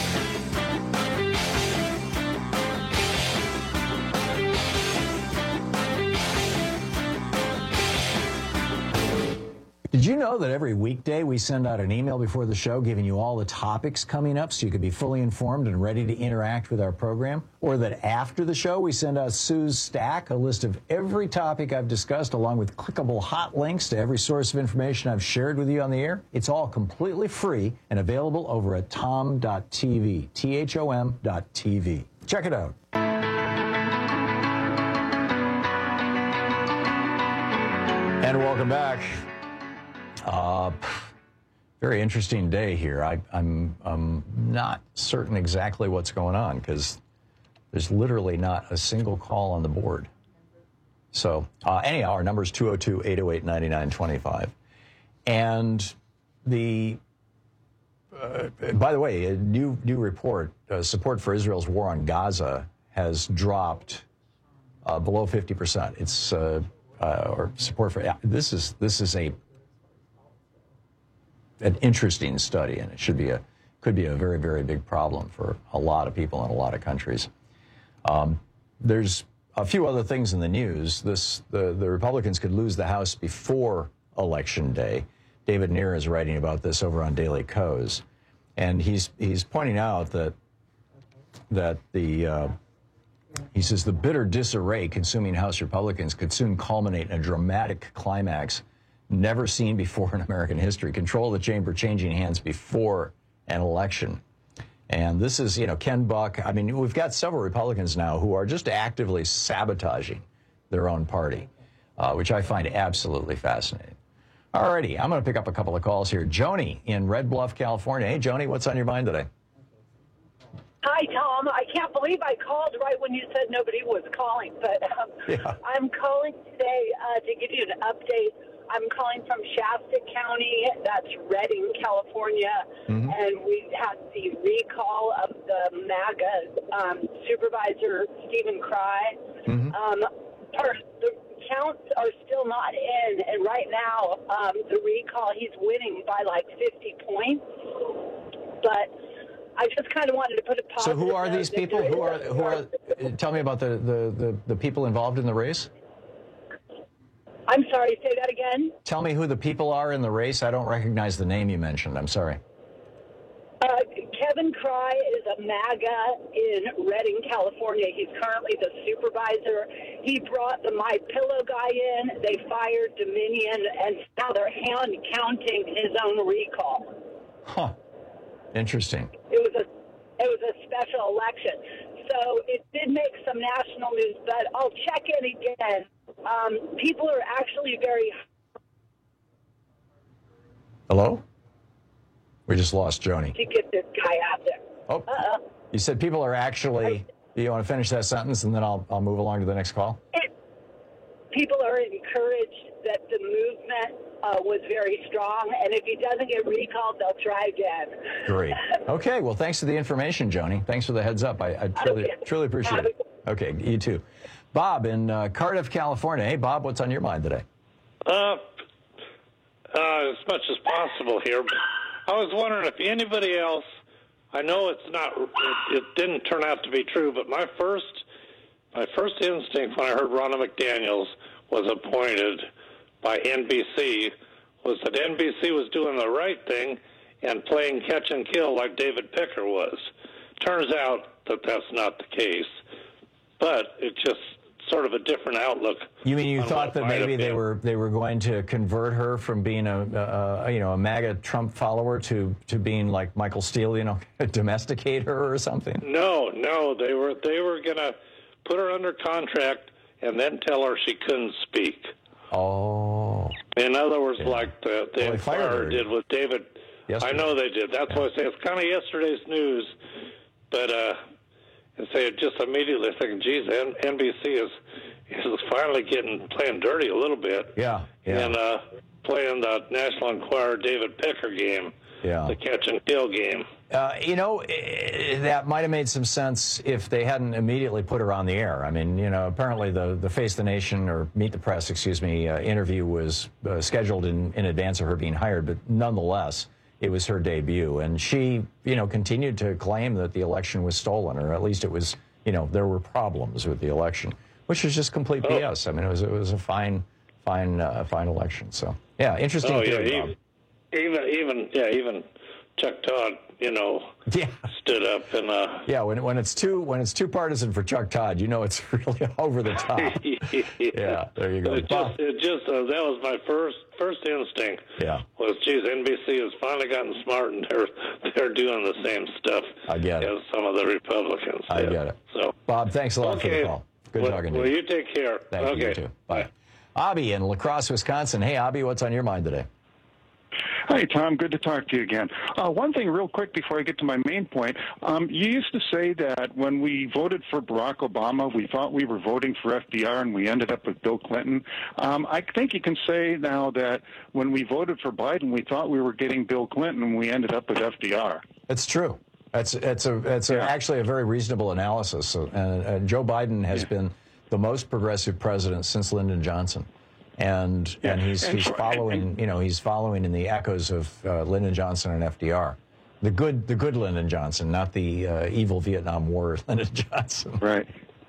Did you know that every weekday we send out an email before the show giving you all the topics coming up so you can be fully informed and ready to interact with our program? Or that after the show we send out Sue's Stack, a list of every topic I've discussed along with clickable hot links to every source of information I've shared with you on the air? It's all completely free and available over at tom dot t v, T H O M dot T V. Check it out. And welcome back. Uh, very interesting day here. I, I'm, I'm not certain exactly what's going on because there's literally not a single call on the board. So uh, anyhow, our number is two oh two, eight oh eight, nine nine two five. And the, uh, by the way, a new, new report, uh, support for Israel's war on Gaza has dropped uh, below fifty percent. It's, uh, uh, or support for, yeah, this is, this is a, an interesting study, and it should be a, could be a very, very big problem for a lot of people in a lot of countries. Um, there's a few other things in the news. This, the, the Republicans could lose the House before Election Day. David Neer is writing about this over on Daily Kos, and he's he's pointing out that that the uh, he says the bitter disarray consuming House Republicans could soon culminate in a dramatic climax never seen before in American history. Control of the chamber changing hands before an election. And this is, you know, Ken Buck. I mean, we've got several Republicans now who are just actively sabotaging their own party, uh, which I find absolutely fascinating. All righty, I'm going to pick up a couple of calls here. Joni in Red Bluff, California. Hey, Joni, what's on your mind today? Hi, Tom. I can't believe I called right when you said nobody was calling, but um, yeah. I'm calling today uh, to give you an update. I'm calling from Shasta County, that's Redding, California, mm-hmm. and we had the recall of the MAGA um, supervisor, Stephen Cry. Mm-hmm. Um, our, the counts are still not in, and right now, um, the recall, he's winning by like fifty points, but I just kind of wanted to put a positive. So who are these people? Who are, who are, tell me about the, the, the, the people involved in the race. I'm sorry, say that again? Tell me who the people are in the race. I don't recognize the name you mentioned. I'm sorry. Uh, Kevin Cry is a MAGA in Redding, California. He's currently the supervisor. He brought the My Pillow guy in. They fired Dominion, and now they're hand counting his own recall. Huh. Interesting. It was a it was a special election. So it did make some national news, but I'll check in again. Um, people are actually very... Hello? We just lost Joni. To get this guy out there. Oh, uh-uh. You said people are actually... Do you want to finish that sentence, and then I'll, I'll move along to the next call? It, people are encouraged that the movement uh, was very strong, and if he doesn't get recalled, they'll try again. Great. Okay, well, thanks for the information, Joni. Thanks for the heads up. I, I truly, okay. truly appreciate it. Okay, you too. Bob in uh, Cardiff, California. Hey, Bob, what's on your mind today? Uh, uh, as much as possible here. I was wondering if anybody else, I know it's not, it, it didn't turn out to be true, but my first, my first instinct when I heard Ronna McDaniels was appointed by N B C was that N B C was doing the right thing and playing catch and kill like David Picker was. Turns out that that's not the case, but it's just sort of a different outlook. You mean you thought that maybe they were they were going to convert her from being a, a, a you know a MAGA Trump follower to to being like Michael Steele, you know, domesticate her or something? No, no, they were they were going to put her under contract and then tell her she couldn't speak. Oh. In other words, yeah. like the, the well, Inquirer did with David. Yesterday. I know they did. That's yeah. why I say it's kind of yesterday's news, but uh, and say just immediately thinking, geez, N B C is is finally getting playing dirty a little bit. Yeah. yeah. And uh, playing the National Enquirer David Picker game. Yeah. The catch and kill game. Uh, you know, that might have made some sense if they hadn't immediately put her on the air. I mean, you know, apparently the, the Face the Nation, or Meet the Press, excuse me, uh, interview was uh, scheduled in, in advance of her being hired, but nonetheless, it was her debut. And she, you know, continued to claim that the election was stolen, or at least it was, you know, there were problems with the election, which was just complete B S. I mean, it was, it was a fine, fine, uh, fine election. So, yeah, interesting oh, theory, yeah, Bob. Even, even, yeah, even Chuck Todd, you know, yeah. stood up and uh yeah. When when it's too when it's too partisan for Chuck Todd, you know it's really over the top. yeah. yeah, there you go. It just, it just uh, that was my first first instinct. Yeah, was geez, N B C has finally gotten smart and they're they're doing the same stuff. I get it. As some of the Republicans. I yeah. get it. So, Bob, thanks a lot okay. for the call. Good well, talking to well, you. you take care. Thank okay. you, you too. Bye. Abby in La Crosse, Wisconsin. Hey, Abby, what's on your mind today? Hi, Tom. Good to talk to you again. Uh, one thing real quick before I get to my main point. Um, you used to say that when we voted for Barack Obama, we thought we were voting for F D R, and we ended up with Bill Clinton. Um, I think you can say now that when we voted for Biden, we thought we were getting Bill Clinton, and we ended up with F D R. It's true. It's, it's, a, it's a, Yeah. actually a very reasonable analysis. And, and Joe Biden has Yeah. been the most progressive president since Lyndon Johnson. And Yeah. and he's And he's for- following and- you know he's following in the echoes of uh, Lyndon Johnson and F D R, the good the good Lyndon Johnson, not the uh, evil Vietnam War Lyndon Johnson. Right.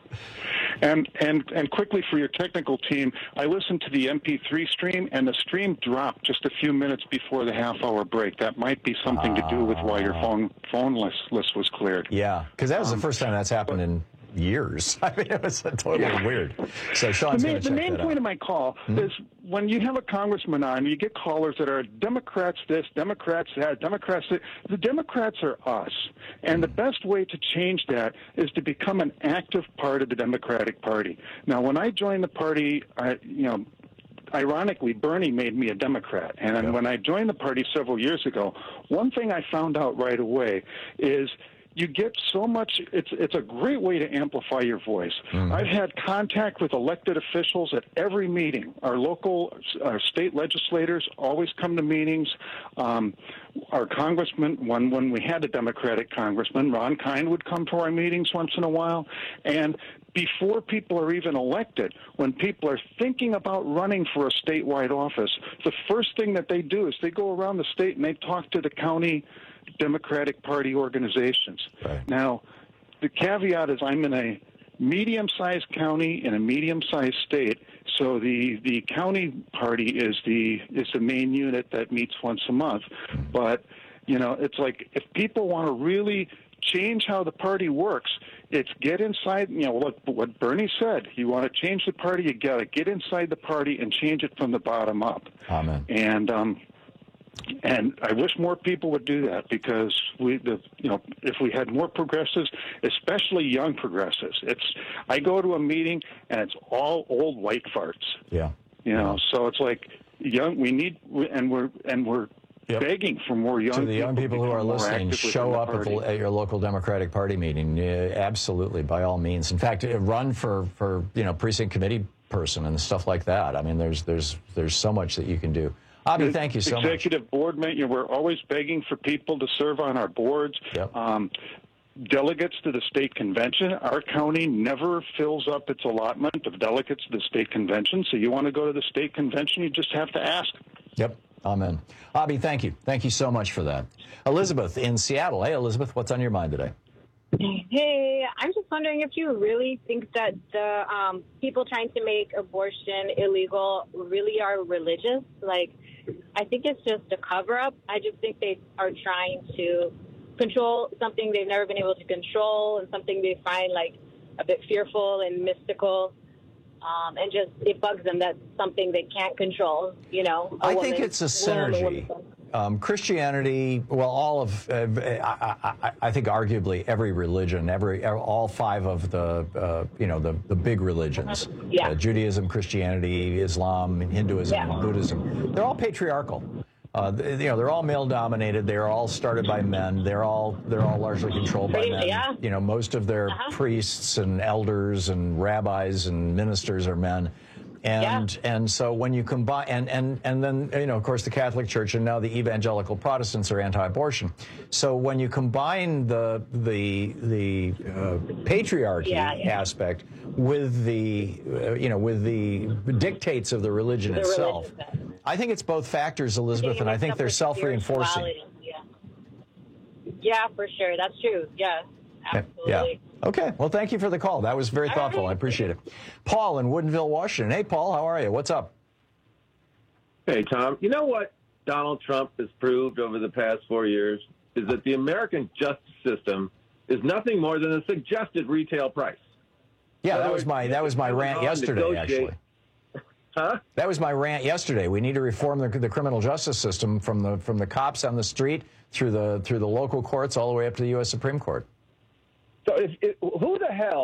And and and quickly for your technical team, I listened to the M P three stream, and the stream dropped just a few minutes before the half-hour break. That might be something to do with why your phone phone list list was cleared. Yeah, because that was the Um, first time that's happened in years. I mean, it was totally Yeah. weird. So The Sean's main, going to the check main that point out. of my call Hmm? is when you have a congressman on, you get callers that are Democrats this, Democrats that, Democrats that. The Democrats are us. And the best way to change that is to become an active part of the Democratic Party. Now, when I joined the party, I, you know, ironically, Bernie made me a Democrat. And then when I joined the party several years ago, one thing I found out right away is you get so much, it's it's a great way to amplify your voice. Mm-hmm. I've had contact with elected officials at every meeting. Our local, our state legislators always come to meetings. Um, our congressman, when, when we had a Democratic congressman, Ron Kind would come to our meetings once in a while. And before people are even elected, when people are thinking about running for a statewide office, the first thing that they do is they go around the state and they talk to the county Democratic Party organizations. Right. Now, the caveat is I'm in a medium-sized county in a medium-sized state, so the, the county party is the is the main unit that meets once a month. But, you know, it's like if people want to really change how the party works, it's get inside, you know, what, what Bernie said. You want to change the party, you got to get inside the party and change it from the bottom up. Amen. And, um, And I wish more people would do that because we, the, you know, if we had more progressives, especially young progressives, it's. I go to a meeting and it's all old white farts. Yeah. You know, so it's like young. We need, and we're and we're Yep. begging for more young. To the young people to who are become more listening, active within show the up at, the, party. at your local Democratic Party meeting. Uh, absolutely, by all means. In fact, uh, run for, for you know precinct committee person and stuff like that. I mean, there's there's there's so much that you can do. Abby, thank you so much. Executive board, mate, you know, we're always begging for people to serve on our boards. Yep. Um, delegates to the state convention. Our county never fills up its allotment of delegates to the state convention. So you want to go to the state convention, you just have to ask. Yep. Amen. Abby, thank you. Thank you so much for that. Elizabeth in Seattle. Hey, Elizabeth, what's on your mind today? Hey, I'm just wondering if you really think that the um, people trying to make abortion illegal really are religious. Like, I think it's just a cover-up. I just think they are trying to control something they've never been able to control and something they find, like, a bit fearful and mystical. Um, and just, it bugs them that something they can't control, you know. I think it's a synergy. Um, Christianity, well, all of, uh, I, I, I think arguably every religion, every, all five of the, uh, you know, the, the big religions, Yeah. uh, Judaism, Christianity, Islam, Hinduism, Yeah. and Buddhism, they're all patriarchal. Uh, they, you know, they're all male-dominated. They're all started by men. They're all they're all largely controlled by men. Yeah. You know, most of their Uh-huh. priests and elders and rabbis and ministers are men. And yeah. and so when you combine and, and and then you know of course the Catholic Church and now the evangelical Protestants are anti-abortion. So when you combine the the the uh, patriarchy yeah, yeah. aspect with the uh, you know with the dictates of the religion The itself, religion. I think it's both factors, Elizabeth, Getting and I mixed think up they're with self-reinforcing. spirituality, Yeah. yeah, for sure. That's true. Yeah, absolutely. Yeah. Okay. Well, thank you for the call. That was very thoughtful. I appreciate it. Paul in Woodinville, Washington. Hey, Paul, how are you? What's up? Hey, Tom. You know what Donald Trump has proved over the past four years is that the American justice system is nothing more than a suggested retail price. Yeah, In that other was words, my that was my rant on, yesterday, negotiate. actually. Huh? That was my rant yesterday. We need to reform the, the criminal justice system from the from the cops on the street through the through the local courts all the way up to the U S Supreme Court. So if, if, who the hell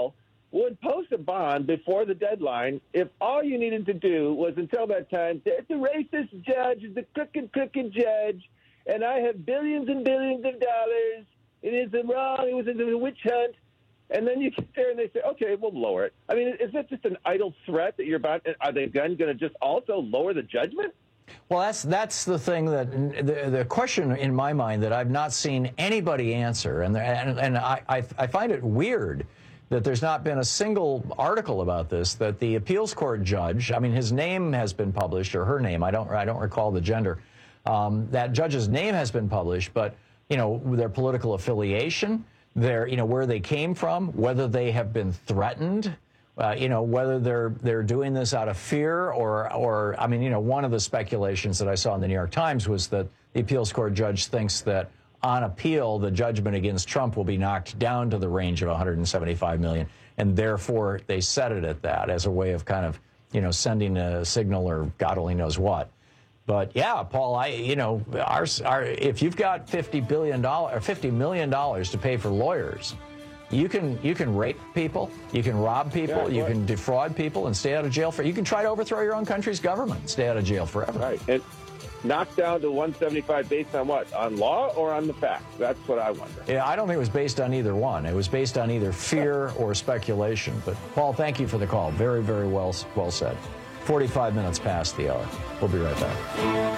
would post a bond before the deadline if all you needed to do was, until that time, it's a racist judge, it's a crooked, crooked judge, and I have billions and billions of dollars. It is a wrong, it was a witch hunt. And then you sit there and they say, okay, we'll lower it. I mean, is that just an idle threat that you're about? Are they then going to just also lower the judgment? Well, that's that's the thing that the, the question in my mind that I've not seen anybody answer, and and, and I, I I find it weird that there's not been a single article about this. That the appeals court judge, I mean, his name has been published, or her name. I don't I don't recall the gender. Um, that judge's name has been published, but you know, their political affiliation, their you know where they came from, whether they have been threatened. Uh, you know, whether they're they're doing this out of fear or, or, I mean, you know, one of the speculations that I saw in the New York Times was that the appeals court judge thinks that on appeal, the judgment against Trump will be knocked down to the range of one hundred seventy-five million dollars, and therefore they set it at that as a way of kind of, you know, sending a signal or God only knows what. But yeah, Paul, I, you know, our, our, if you've got fifty billion dollars or fifty million dollars to pay for lawyers, You can you can rape people, you can rob people, yeah, you can defraud people and stay out of jail for. You can try to overthrow your own country's government and stay out of jail forever. Right, and knocked down to one seventy-five based on what? On law or on the facts? That's what I wonder. Yeah, I don't think it was based on either one. It was based on either fear or speculation. But Paul, thank you for the call. Very, very well well said. forty-five minutes past the hour. We'll be right back.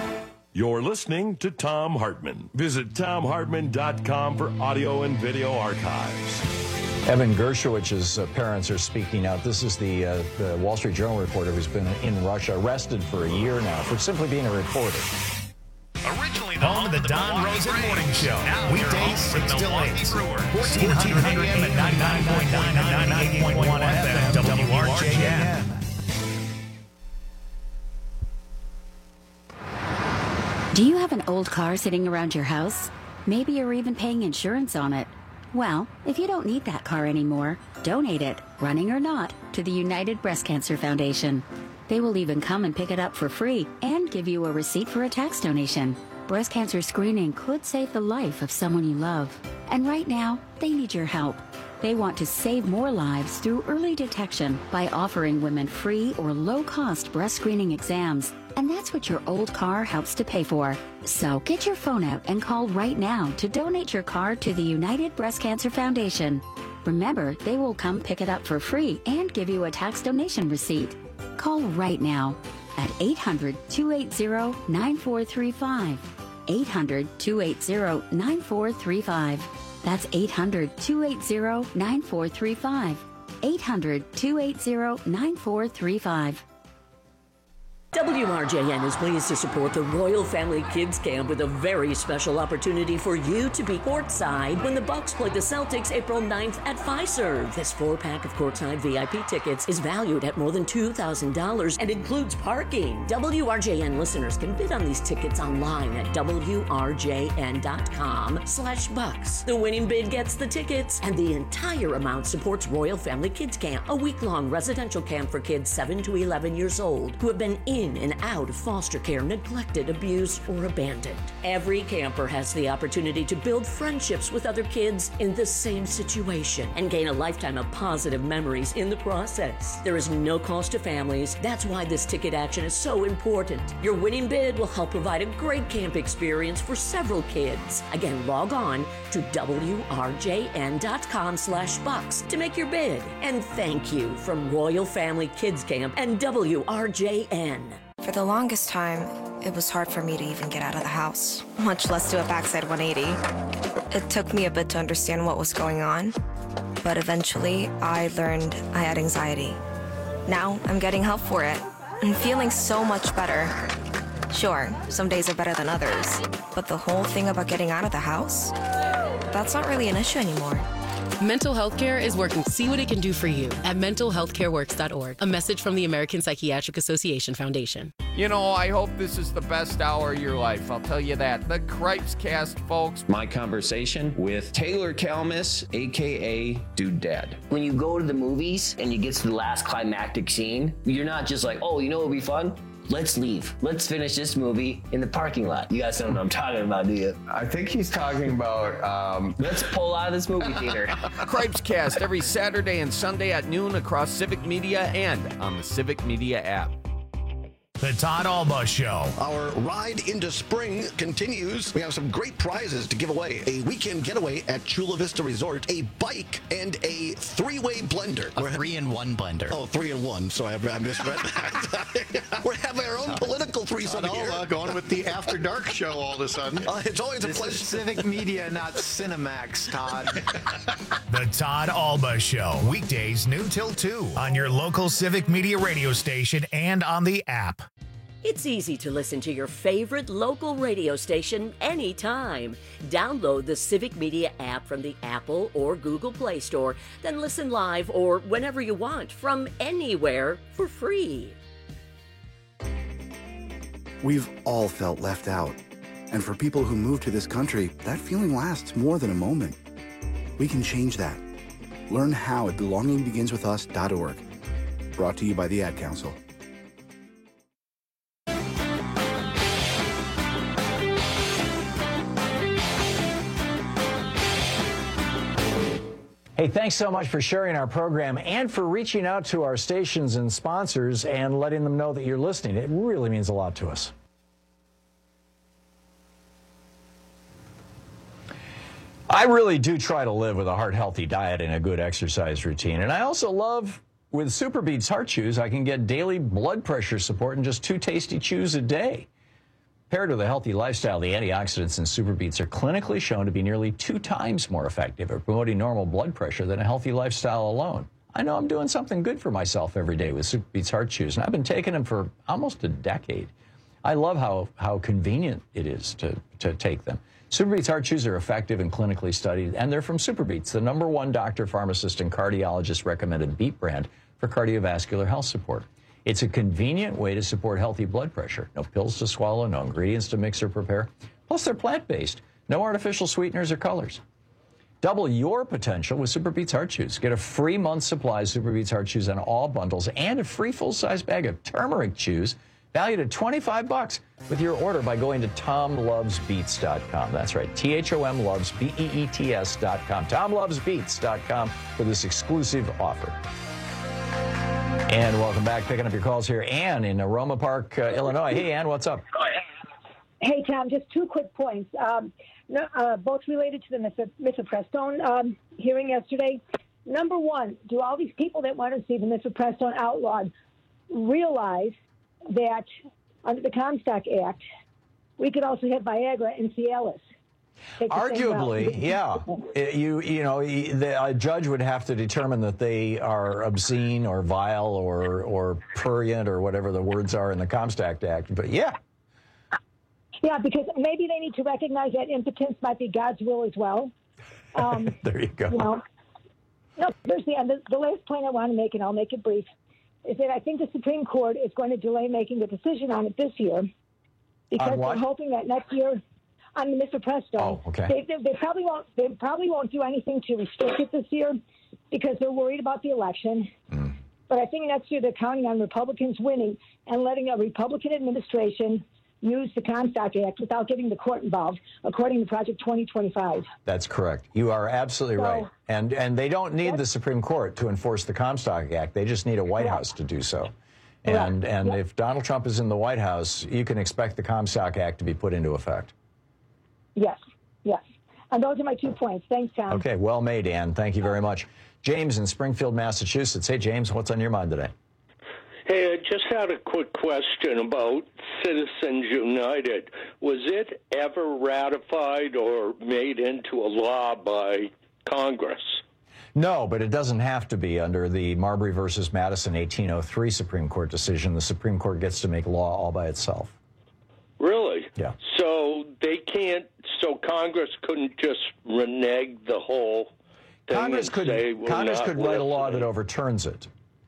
You're listening to Thom Hartmann. Visit Thom Hartmann dot com for audio and video archives. Evan Gershowicz's uh, parents are speaking out. This is the, uh, the Wall Street Journal reporter who's been in Russia, arrested for a year now for simply being a reporter. Originally the home of the Don Rosen Morning Show. Weekdays six till eight. fourteen hundred A M and ninety-nine point nine and ninety-eight point one F M W R J M. Do you have an old car sitting around your house? Maybe you're even paying insurance on it. Well, if you don't need that car anymore, donate it, running or not, to the United Breast Cancer Foundation. They will even come and pick it up for free and give you a receipt for a tax donation. Breast cancer screening could save the life of someone you love. And right now, they need your help. They want to save more lives through early detection by offering women free or low-cost breast screening exams. And that's what your old car helps to pay for. So get your phone out and call right now to donate your car to the United Breast Cancer Foundation. Remember, they will come pick it up for free and give you a tax donation receipt. Call right now at eight hundred, two eight zero, nine four three five. eight hundred, two eight zero, nine four three five. That's eight hundred, two eight zero, nine four three five. eight hundred, two eight zero, nine four three five. W R J N is pleased to support the Royal Family Kids Camp with a very special opportunity for you to be courtside when the Bucks play the Celtics April ninth at Fiserv. This four-pack of courtside V I P tickets is valued at more than two thousand dollars and includes parking. W R J N listeners can bid on these tickets online at W R J N dot com slash bucks. The winning bid gets the tickets, and the entire amount supports Royal Family Kids Camp, a week-long residential camp for kids seven to eleven years old who have been in In and out of foster care, neglected, abused, or abandoned. Every camper has the opportunity to build friendships with other kids in the same situation and gain a lifetime of positive memories in the process. There is no cost to families. That's why this ticket action is so important. Your winning bid will help provide a great camp experience for several kids. Again, log on to W R J N dot com slash bucks to make your bid. And thank you from Royal Family Kids Camp and W R J N. For the longest time, it was hard for me to even get out of the house, much less do a backside one eighty. It took me a bit to understand what was going on, but eventually I learned I had anxiety. Now I'm getting help for it and feeling so much better. Sure, some days are better than others, but the whole thing about getting out of the house, that's not really an issue anymore. Mental health care is working. See what it can do for you at mental health care works dot org. A message from the American Psychiatric Association Foundation. You know, I hope this is the best hour of your life. I'll tell you that. The Cripes Cast, folks. My conversation with Taylor Kalmus, a k a. Dude Dad. When you go to the movies and you get to the last climactic scene, you're not just like, oh, you know what would be fun? let's leave. Let's finish this movie in the parking lot. You guys don't know what I'm talking about, do you? I think he's talking about, um... let's pull out of this movie theater. Cripes Cast every Saturday and Sunday at noon across Civic Media and on the Civic Media app. The Todd Alba Show. Our ride into spring continues. We have some great prizes to give away. A weekend getaway at Chula Vista Resort, a bike, and a three-way blender. A three-in-one blender. Oh, three-in-one. So I, I misread that. We're having our own political threesome Todd here. Alba going with the After Dark show all of a sudden. Uh, it's always this a pleasure. Is Civic Media, not Cinemax, Todd. The Todd Alba Show. Weekdays noon till two on your local Civic Media radio station and on the app. It's easy to listen to your favorite local radio station anytime. Download the Civic Media app from the Apple or Google Play Store, then listen live or whenever you want from anywhere for free. We've all felt left out. And for people who move to this country, that feeling lasts more than a moment. We can change that. Learn how at belonging begins with us dot org. Brought to you by the Ad Council. Hey, thanks so much for sharing our program and for reaching out to our stations and sponsors and letting them know that you're listening. It really means a lot to us. I really do try to live with a heart-healthy diet and a good exercise routine. And I also love, with Super Beets Heart Chews, I can get daily blood pressure support in just two tasty chews a day. Paired with a healthy lifestyle, the antioxidants in Super Beets are clinically shown to be nearly two times more effective at promoting normal blood pressure than a healthy lifestyle alone. I know I'm doing something good for myself every day with Super Beets Heart Chews, and I've been taking them for almost a decade. I love how, how convenient it is to, to take them. Super Beets Heart Chews are effective and clinically studied, and they're from Super Beets, the number one doctor, pharmacist, and cardiologist recommended beet brand for cardiovascular health support. It's a convenient way to support healthy blood pressure. No pills to swallow, no ingredients to mix or prepare. Plus, they're plant-based. No artificial sweeteners or colors. Double your potential with Super Beets Heart Chews. Get a free month's supply of Super Beets Heart Chews on all bundles and a free full-size bag of turmeric chews valued at twenty-five bucks with your order by going to tom loves beets dot com. That's right, T H O M loves B E E T S dot com. tom loves beets dot com for this exclusive offer. And welcome back. Picking up your calls here. Ann in Aroma Park, uh, Illinois. Hey, Ann, what's up? Hey, Tom, just two quick points, um, no, uh, both related to the misoprostol um, hearing yesterday. Number one, do all these people that want to see the misoprostol outlawed realize that under the Comstock Act, we could also have Viagra and Cialis? Arguably, yeah. You you know, the, a judge would have to determine that they are obscene or vile or or prurient or whatever the words are in the Comstock Act. But yeah. Yeah, because maybe they need to recognize that impotence might be God's will as well. Um, there you go. You know, no, there's the, the the last point I want to make, and I'll make it brief, is that I think the Supreme Court is going to delay making the decision on it this year because they're hoping that next year. On the misoprostol, oh, okay. they, they, they probably won't. They probably won't do anything to restrict it this year because they're worried about the election. Mm. But I think next year they're counting on Republicans winning and letting a Republican administration use the Comstock Act without getting the court involved, according to Project twenty twenty-five. That's correct. You are absolutely so, right. And and they don't need the Supreme Court to enforce the Comstock Act. They just need a White House to do so. And right. and yep. if Donald Trump is in the White House, you can expect the Comstock Act to be put into effect. Yes, yes. And those are my two points. Thanks, Tom. Okay, well made, Ann. Thank you very much. James in Springfield, Massachusetts. Hey, James, what's on your mind today? Hey, I just had a quick question about Citizens United. Was it ever ratified or made into a law by Congress? No, but it doesn't have to be. Under the Marbury versus Madison eighteen oh three Supreme Court decision, the Supreme Court gets to make law all by itself. Really? Yeah. So they can't, so Congress couldn't just renege the whole thing Congress and could, say, we're Congress not could write a law listening. that overturns it.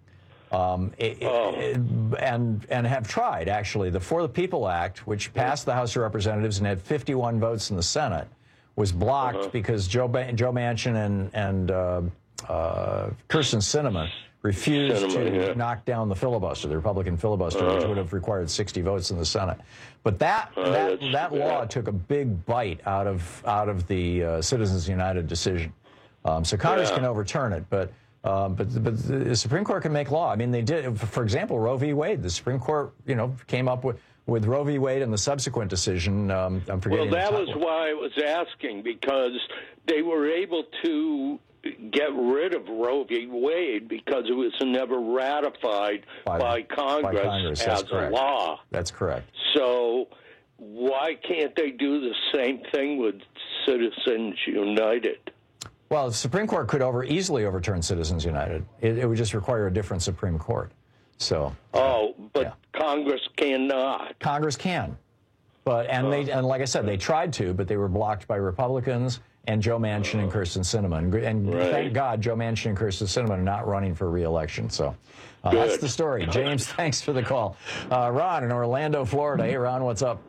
Um, it, oh. it, and and have tried, actually. The For the People Act, which passed the House of Representatives and had fifty-one votes in the Senate, was blocked uh-huh. because Joe, ba- Joe Manchin and, and uh, uh, Kirsten Sinema refused Sinema, to yeah. knock down the filibuster, the Republican filibuster, Uh. which would have required sixty votes in the Senate. But that Uh, that that's that too law bad. took a big bite out of out of the uh, Citizens United decision. Um, so Congress Yeah. can overturn it, but. Um, but but the Supreme Court can make law. I mean, they did. For example, Roe v. Wade. The Supreme Court, you know, came up with, with Roe v. Wade and the subsequent decision. Um, I'm Well, forgetting. the that was title. why I was asking, because they were able to get rid of Roe v. Wade because it was never ratified by, By- Congress, by Congress, that's as a correct. law. That's correct. So why can't they do the same thing with Citizens United? Well, the Supreme Court could over easily overturn Citizens United. It, it would just require a different Supreme Court. So Oh, but Congress cannot. Congress can, but and they and like I said, they tried to, but they were blocked by Republicans and Joe Manchin and Kirsten Sinema. And, and Right. thank God, Joe Manchin and Kirsten Sinema are not running for re-election. So uh, that's Good. the story. James, thanks for the call. Uh, Ron in Orlando, Florida. Hey, Ron, what's up?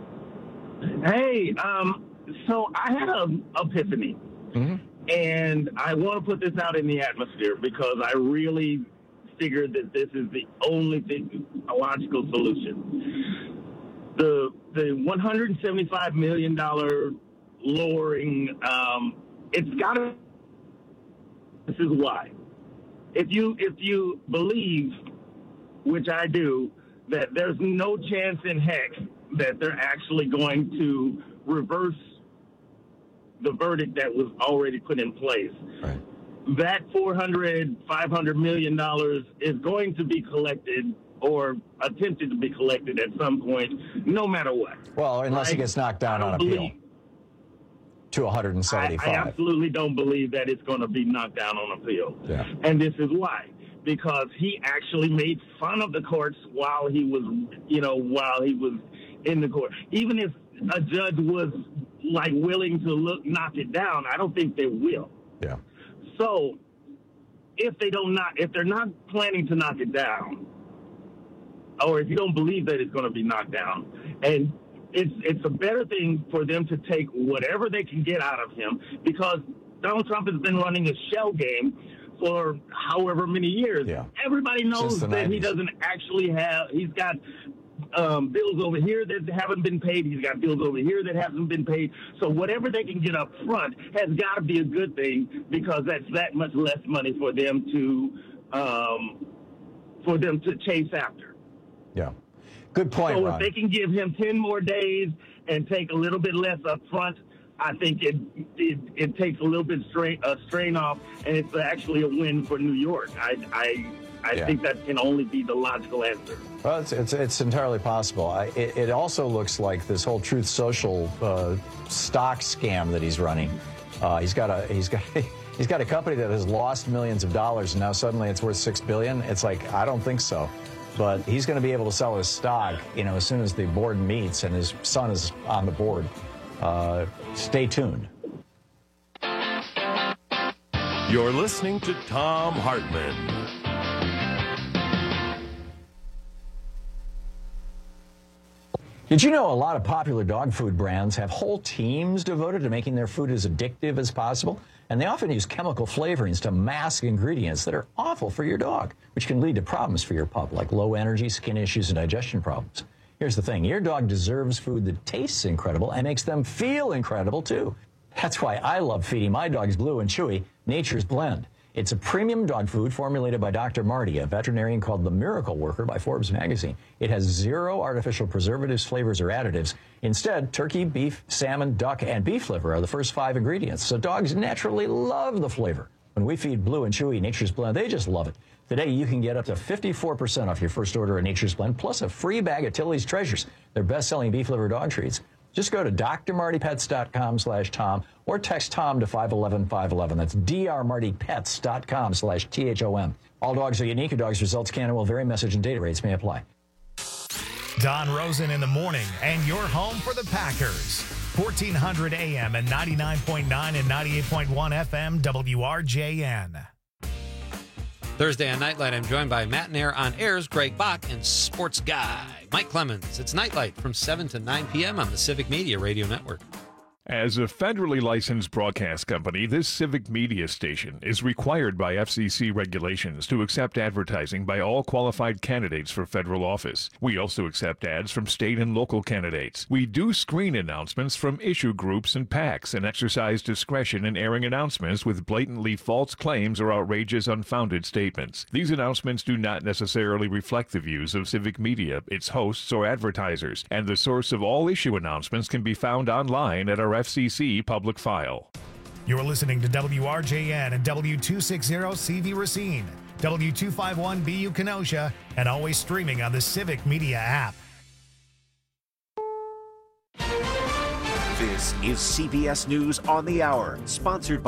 Hey, um, so I had an epiphany, Mm-hmm. and I want to put this out in the atmosphere because I really figured that this is the only thing, a logical solution. The the one hundred seventy-five million dollars lowering, um, it's got to. This is why. If you if you believe, which I do, that there's no chance in heck that they're actually going to reverse the verdict that was already put in place. Right. That four hundred, five hundred million dollars is going to be collected or attempted to be collected at some point, no matter what. Well, unless Right? it gets knocked down I on don't appeal believe- to one hundred I, seventy-five. I absolutely don't believe that it's going to be knocked down on appeal. Yeah. And this is why. Because he actually made fun of the courts while he was, you know, while he was in the court. Even if a judge was, like, willing to look knock it down, I don't think they will. Yeah. So if they don't knock, if they're not planning to knock it down, or if you don't believe that it's going to be knocked down, and it's it's a better thing for them to take whatever they can get out of him, because Donald Trump has been running a shell game for however many years. Yeah. Everybody knows Since the that he nineties. doesn't actually have, he's got um, bills over here that haven't been paid. He's got bills over here that haven't been paid. So whatever they can get up front has got to be a good thing, because that's that much less money for them to um, for them to chase after. Yeah. Good point, So Ron. if they can give him ten more days and take a little bit less up front, I think it it, it takes a little bit strain a strain off, and it's actually a win for New York. I I, I Yeah. think that can only be the logical answer. Well, it's, it's, it's entirely possible. I, it, it also looks like this whole Truth Social uh, stock scam that he's running. Uh, he's got a he's got he's got a company that has lost millions of dollars, and now suddenly it's worth six billion. It's like, I don't think so. But he's going to be able to sell his stock, you know, as soon as the board meets and his son is on the board. Uh, stay tuned. You're listening to Thom Hartmann. Did you know a lot of popular dog food brands have whole teams devoted to making their food as addictive as possible? And they often use chemical flavorings to mask ingredients that are awful for your dog, which can lead to problems for your pup, like low energy, skin issues, and digestion problems. Here's the thing. Your dog deserves food that tastes incredible and makes them feel incredible, too. That's why I love feeding my dogs Blue and Chewy Nature's Blend. It's a premium dog food formulated by Doctor Marty, a veterinarian called the Miracle Worker by Forbes magazine. It has zero artificial preservatives, flavors, or additives. Instead, turkey, beef, salmon, duck, and beef liver are the first five ingredients, so dogs naturally love the flavor. When we feed Blue and Chewy Nature's Blend, they just love it. Today, you can get up to fifty-four percent off your first order of Nature's Blend, plus a free bag of Tilly's Treasures, their best-selling beef liver dog treats. Just go to D R marty pets dot com slash Tom or text Tom to five one one five one one. That's D R marty pets dot com slash T H O M. All dogs are unique. Your dog's results can and will vary. Message and data rates may apply. Don Rosen in the morning, and you're home for the Packers. fourteen hundred A M and ninety-nine point nine and ninety-eight point one F M W R J N. Thursday on Nightlight, I'm joined by Matt and Air on Air's Greg Bach and Sports Guy Mike Clemens. It's Nightlight from seven to nine p.m. on the Civic Media Radio Network. As a federally licensed broadcast company, this civic media station is required by F C C regulations to accept advertising by all qualified candidates for federal office. We also accept ads from state and local candidates. We do screen announcements from issue groups and PACs and exercise discretion in airing announcements with blatantly false claims or outrageous, unfounded statements. These announcements do not necessarily reflect the views of civic media, its hosts, or advertisers, and the source of all issue announcements can be found online at our F C C public file. You're listening to W R J N and W two sixty C V Racine, W two fifty-one B U Kenosha, and always streaming on the Civic Media app. This is C B S News on the Hour, sponsored by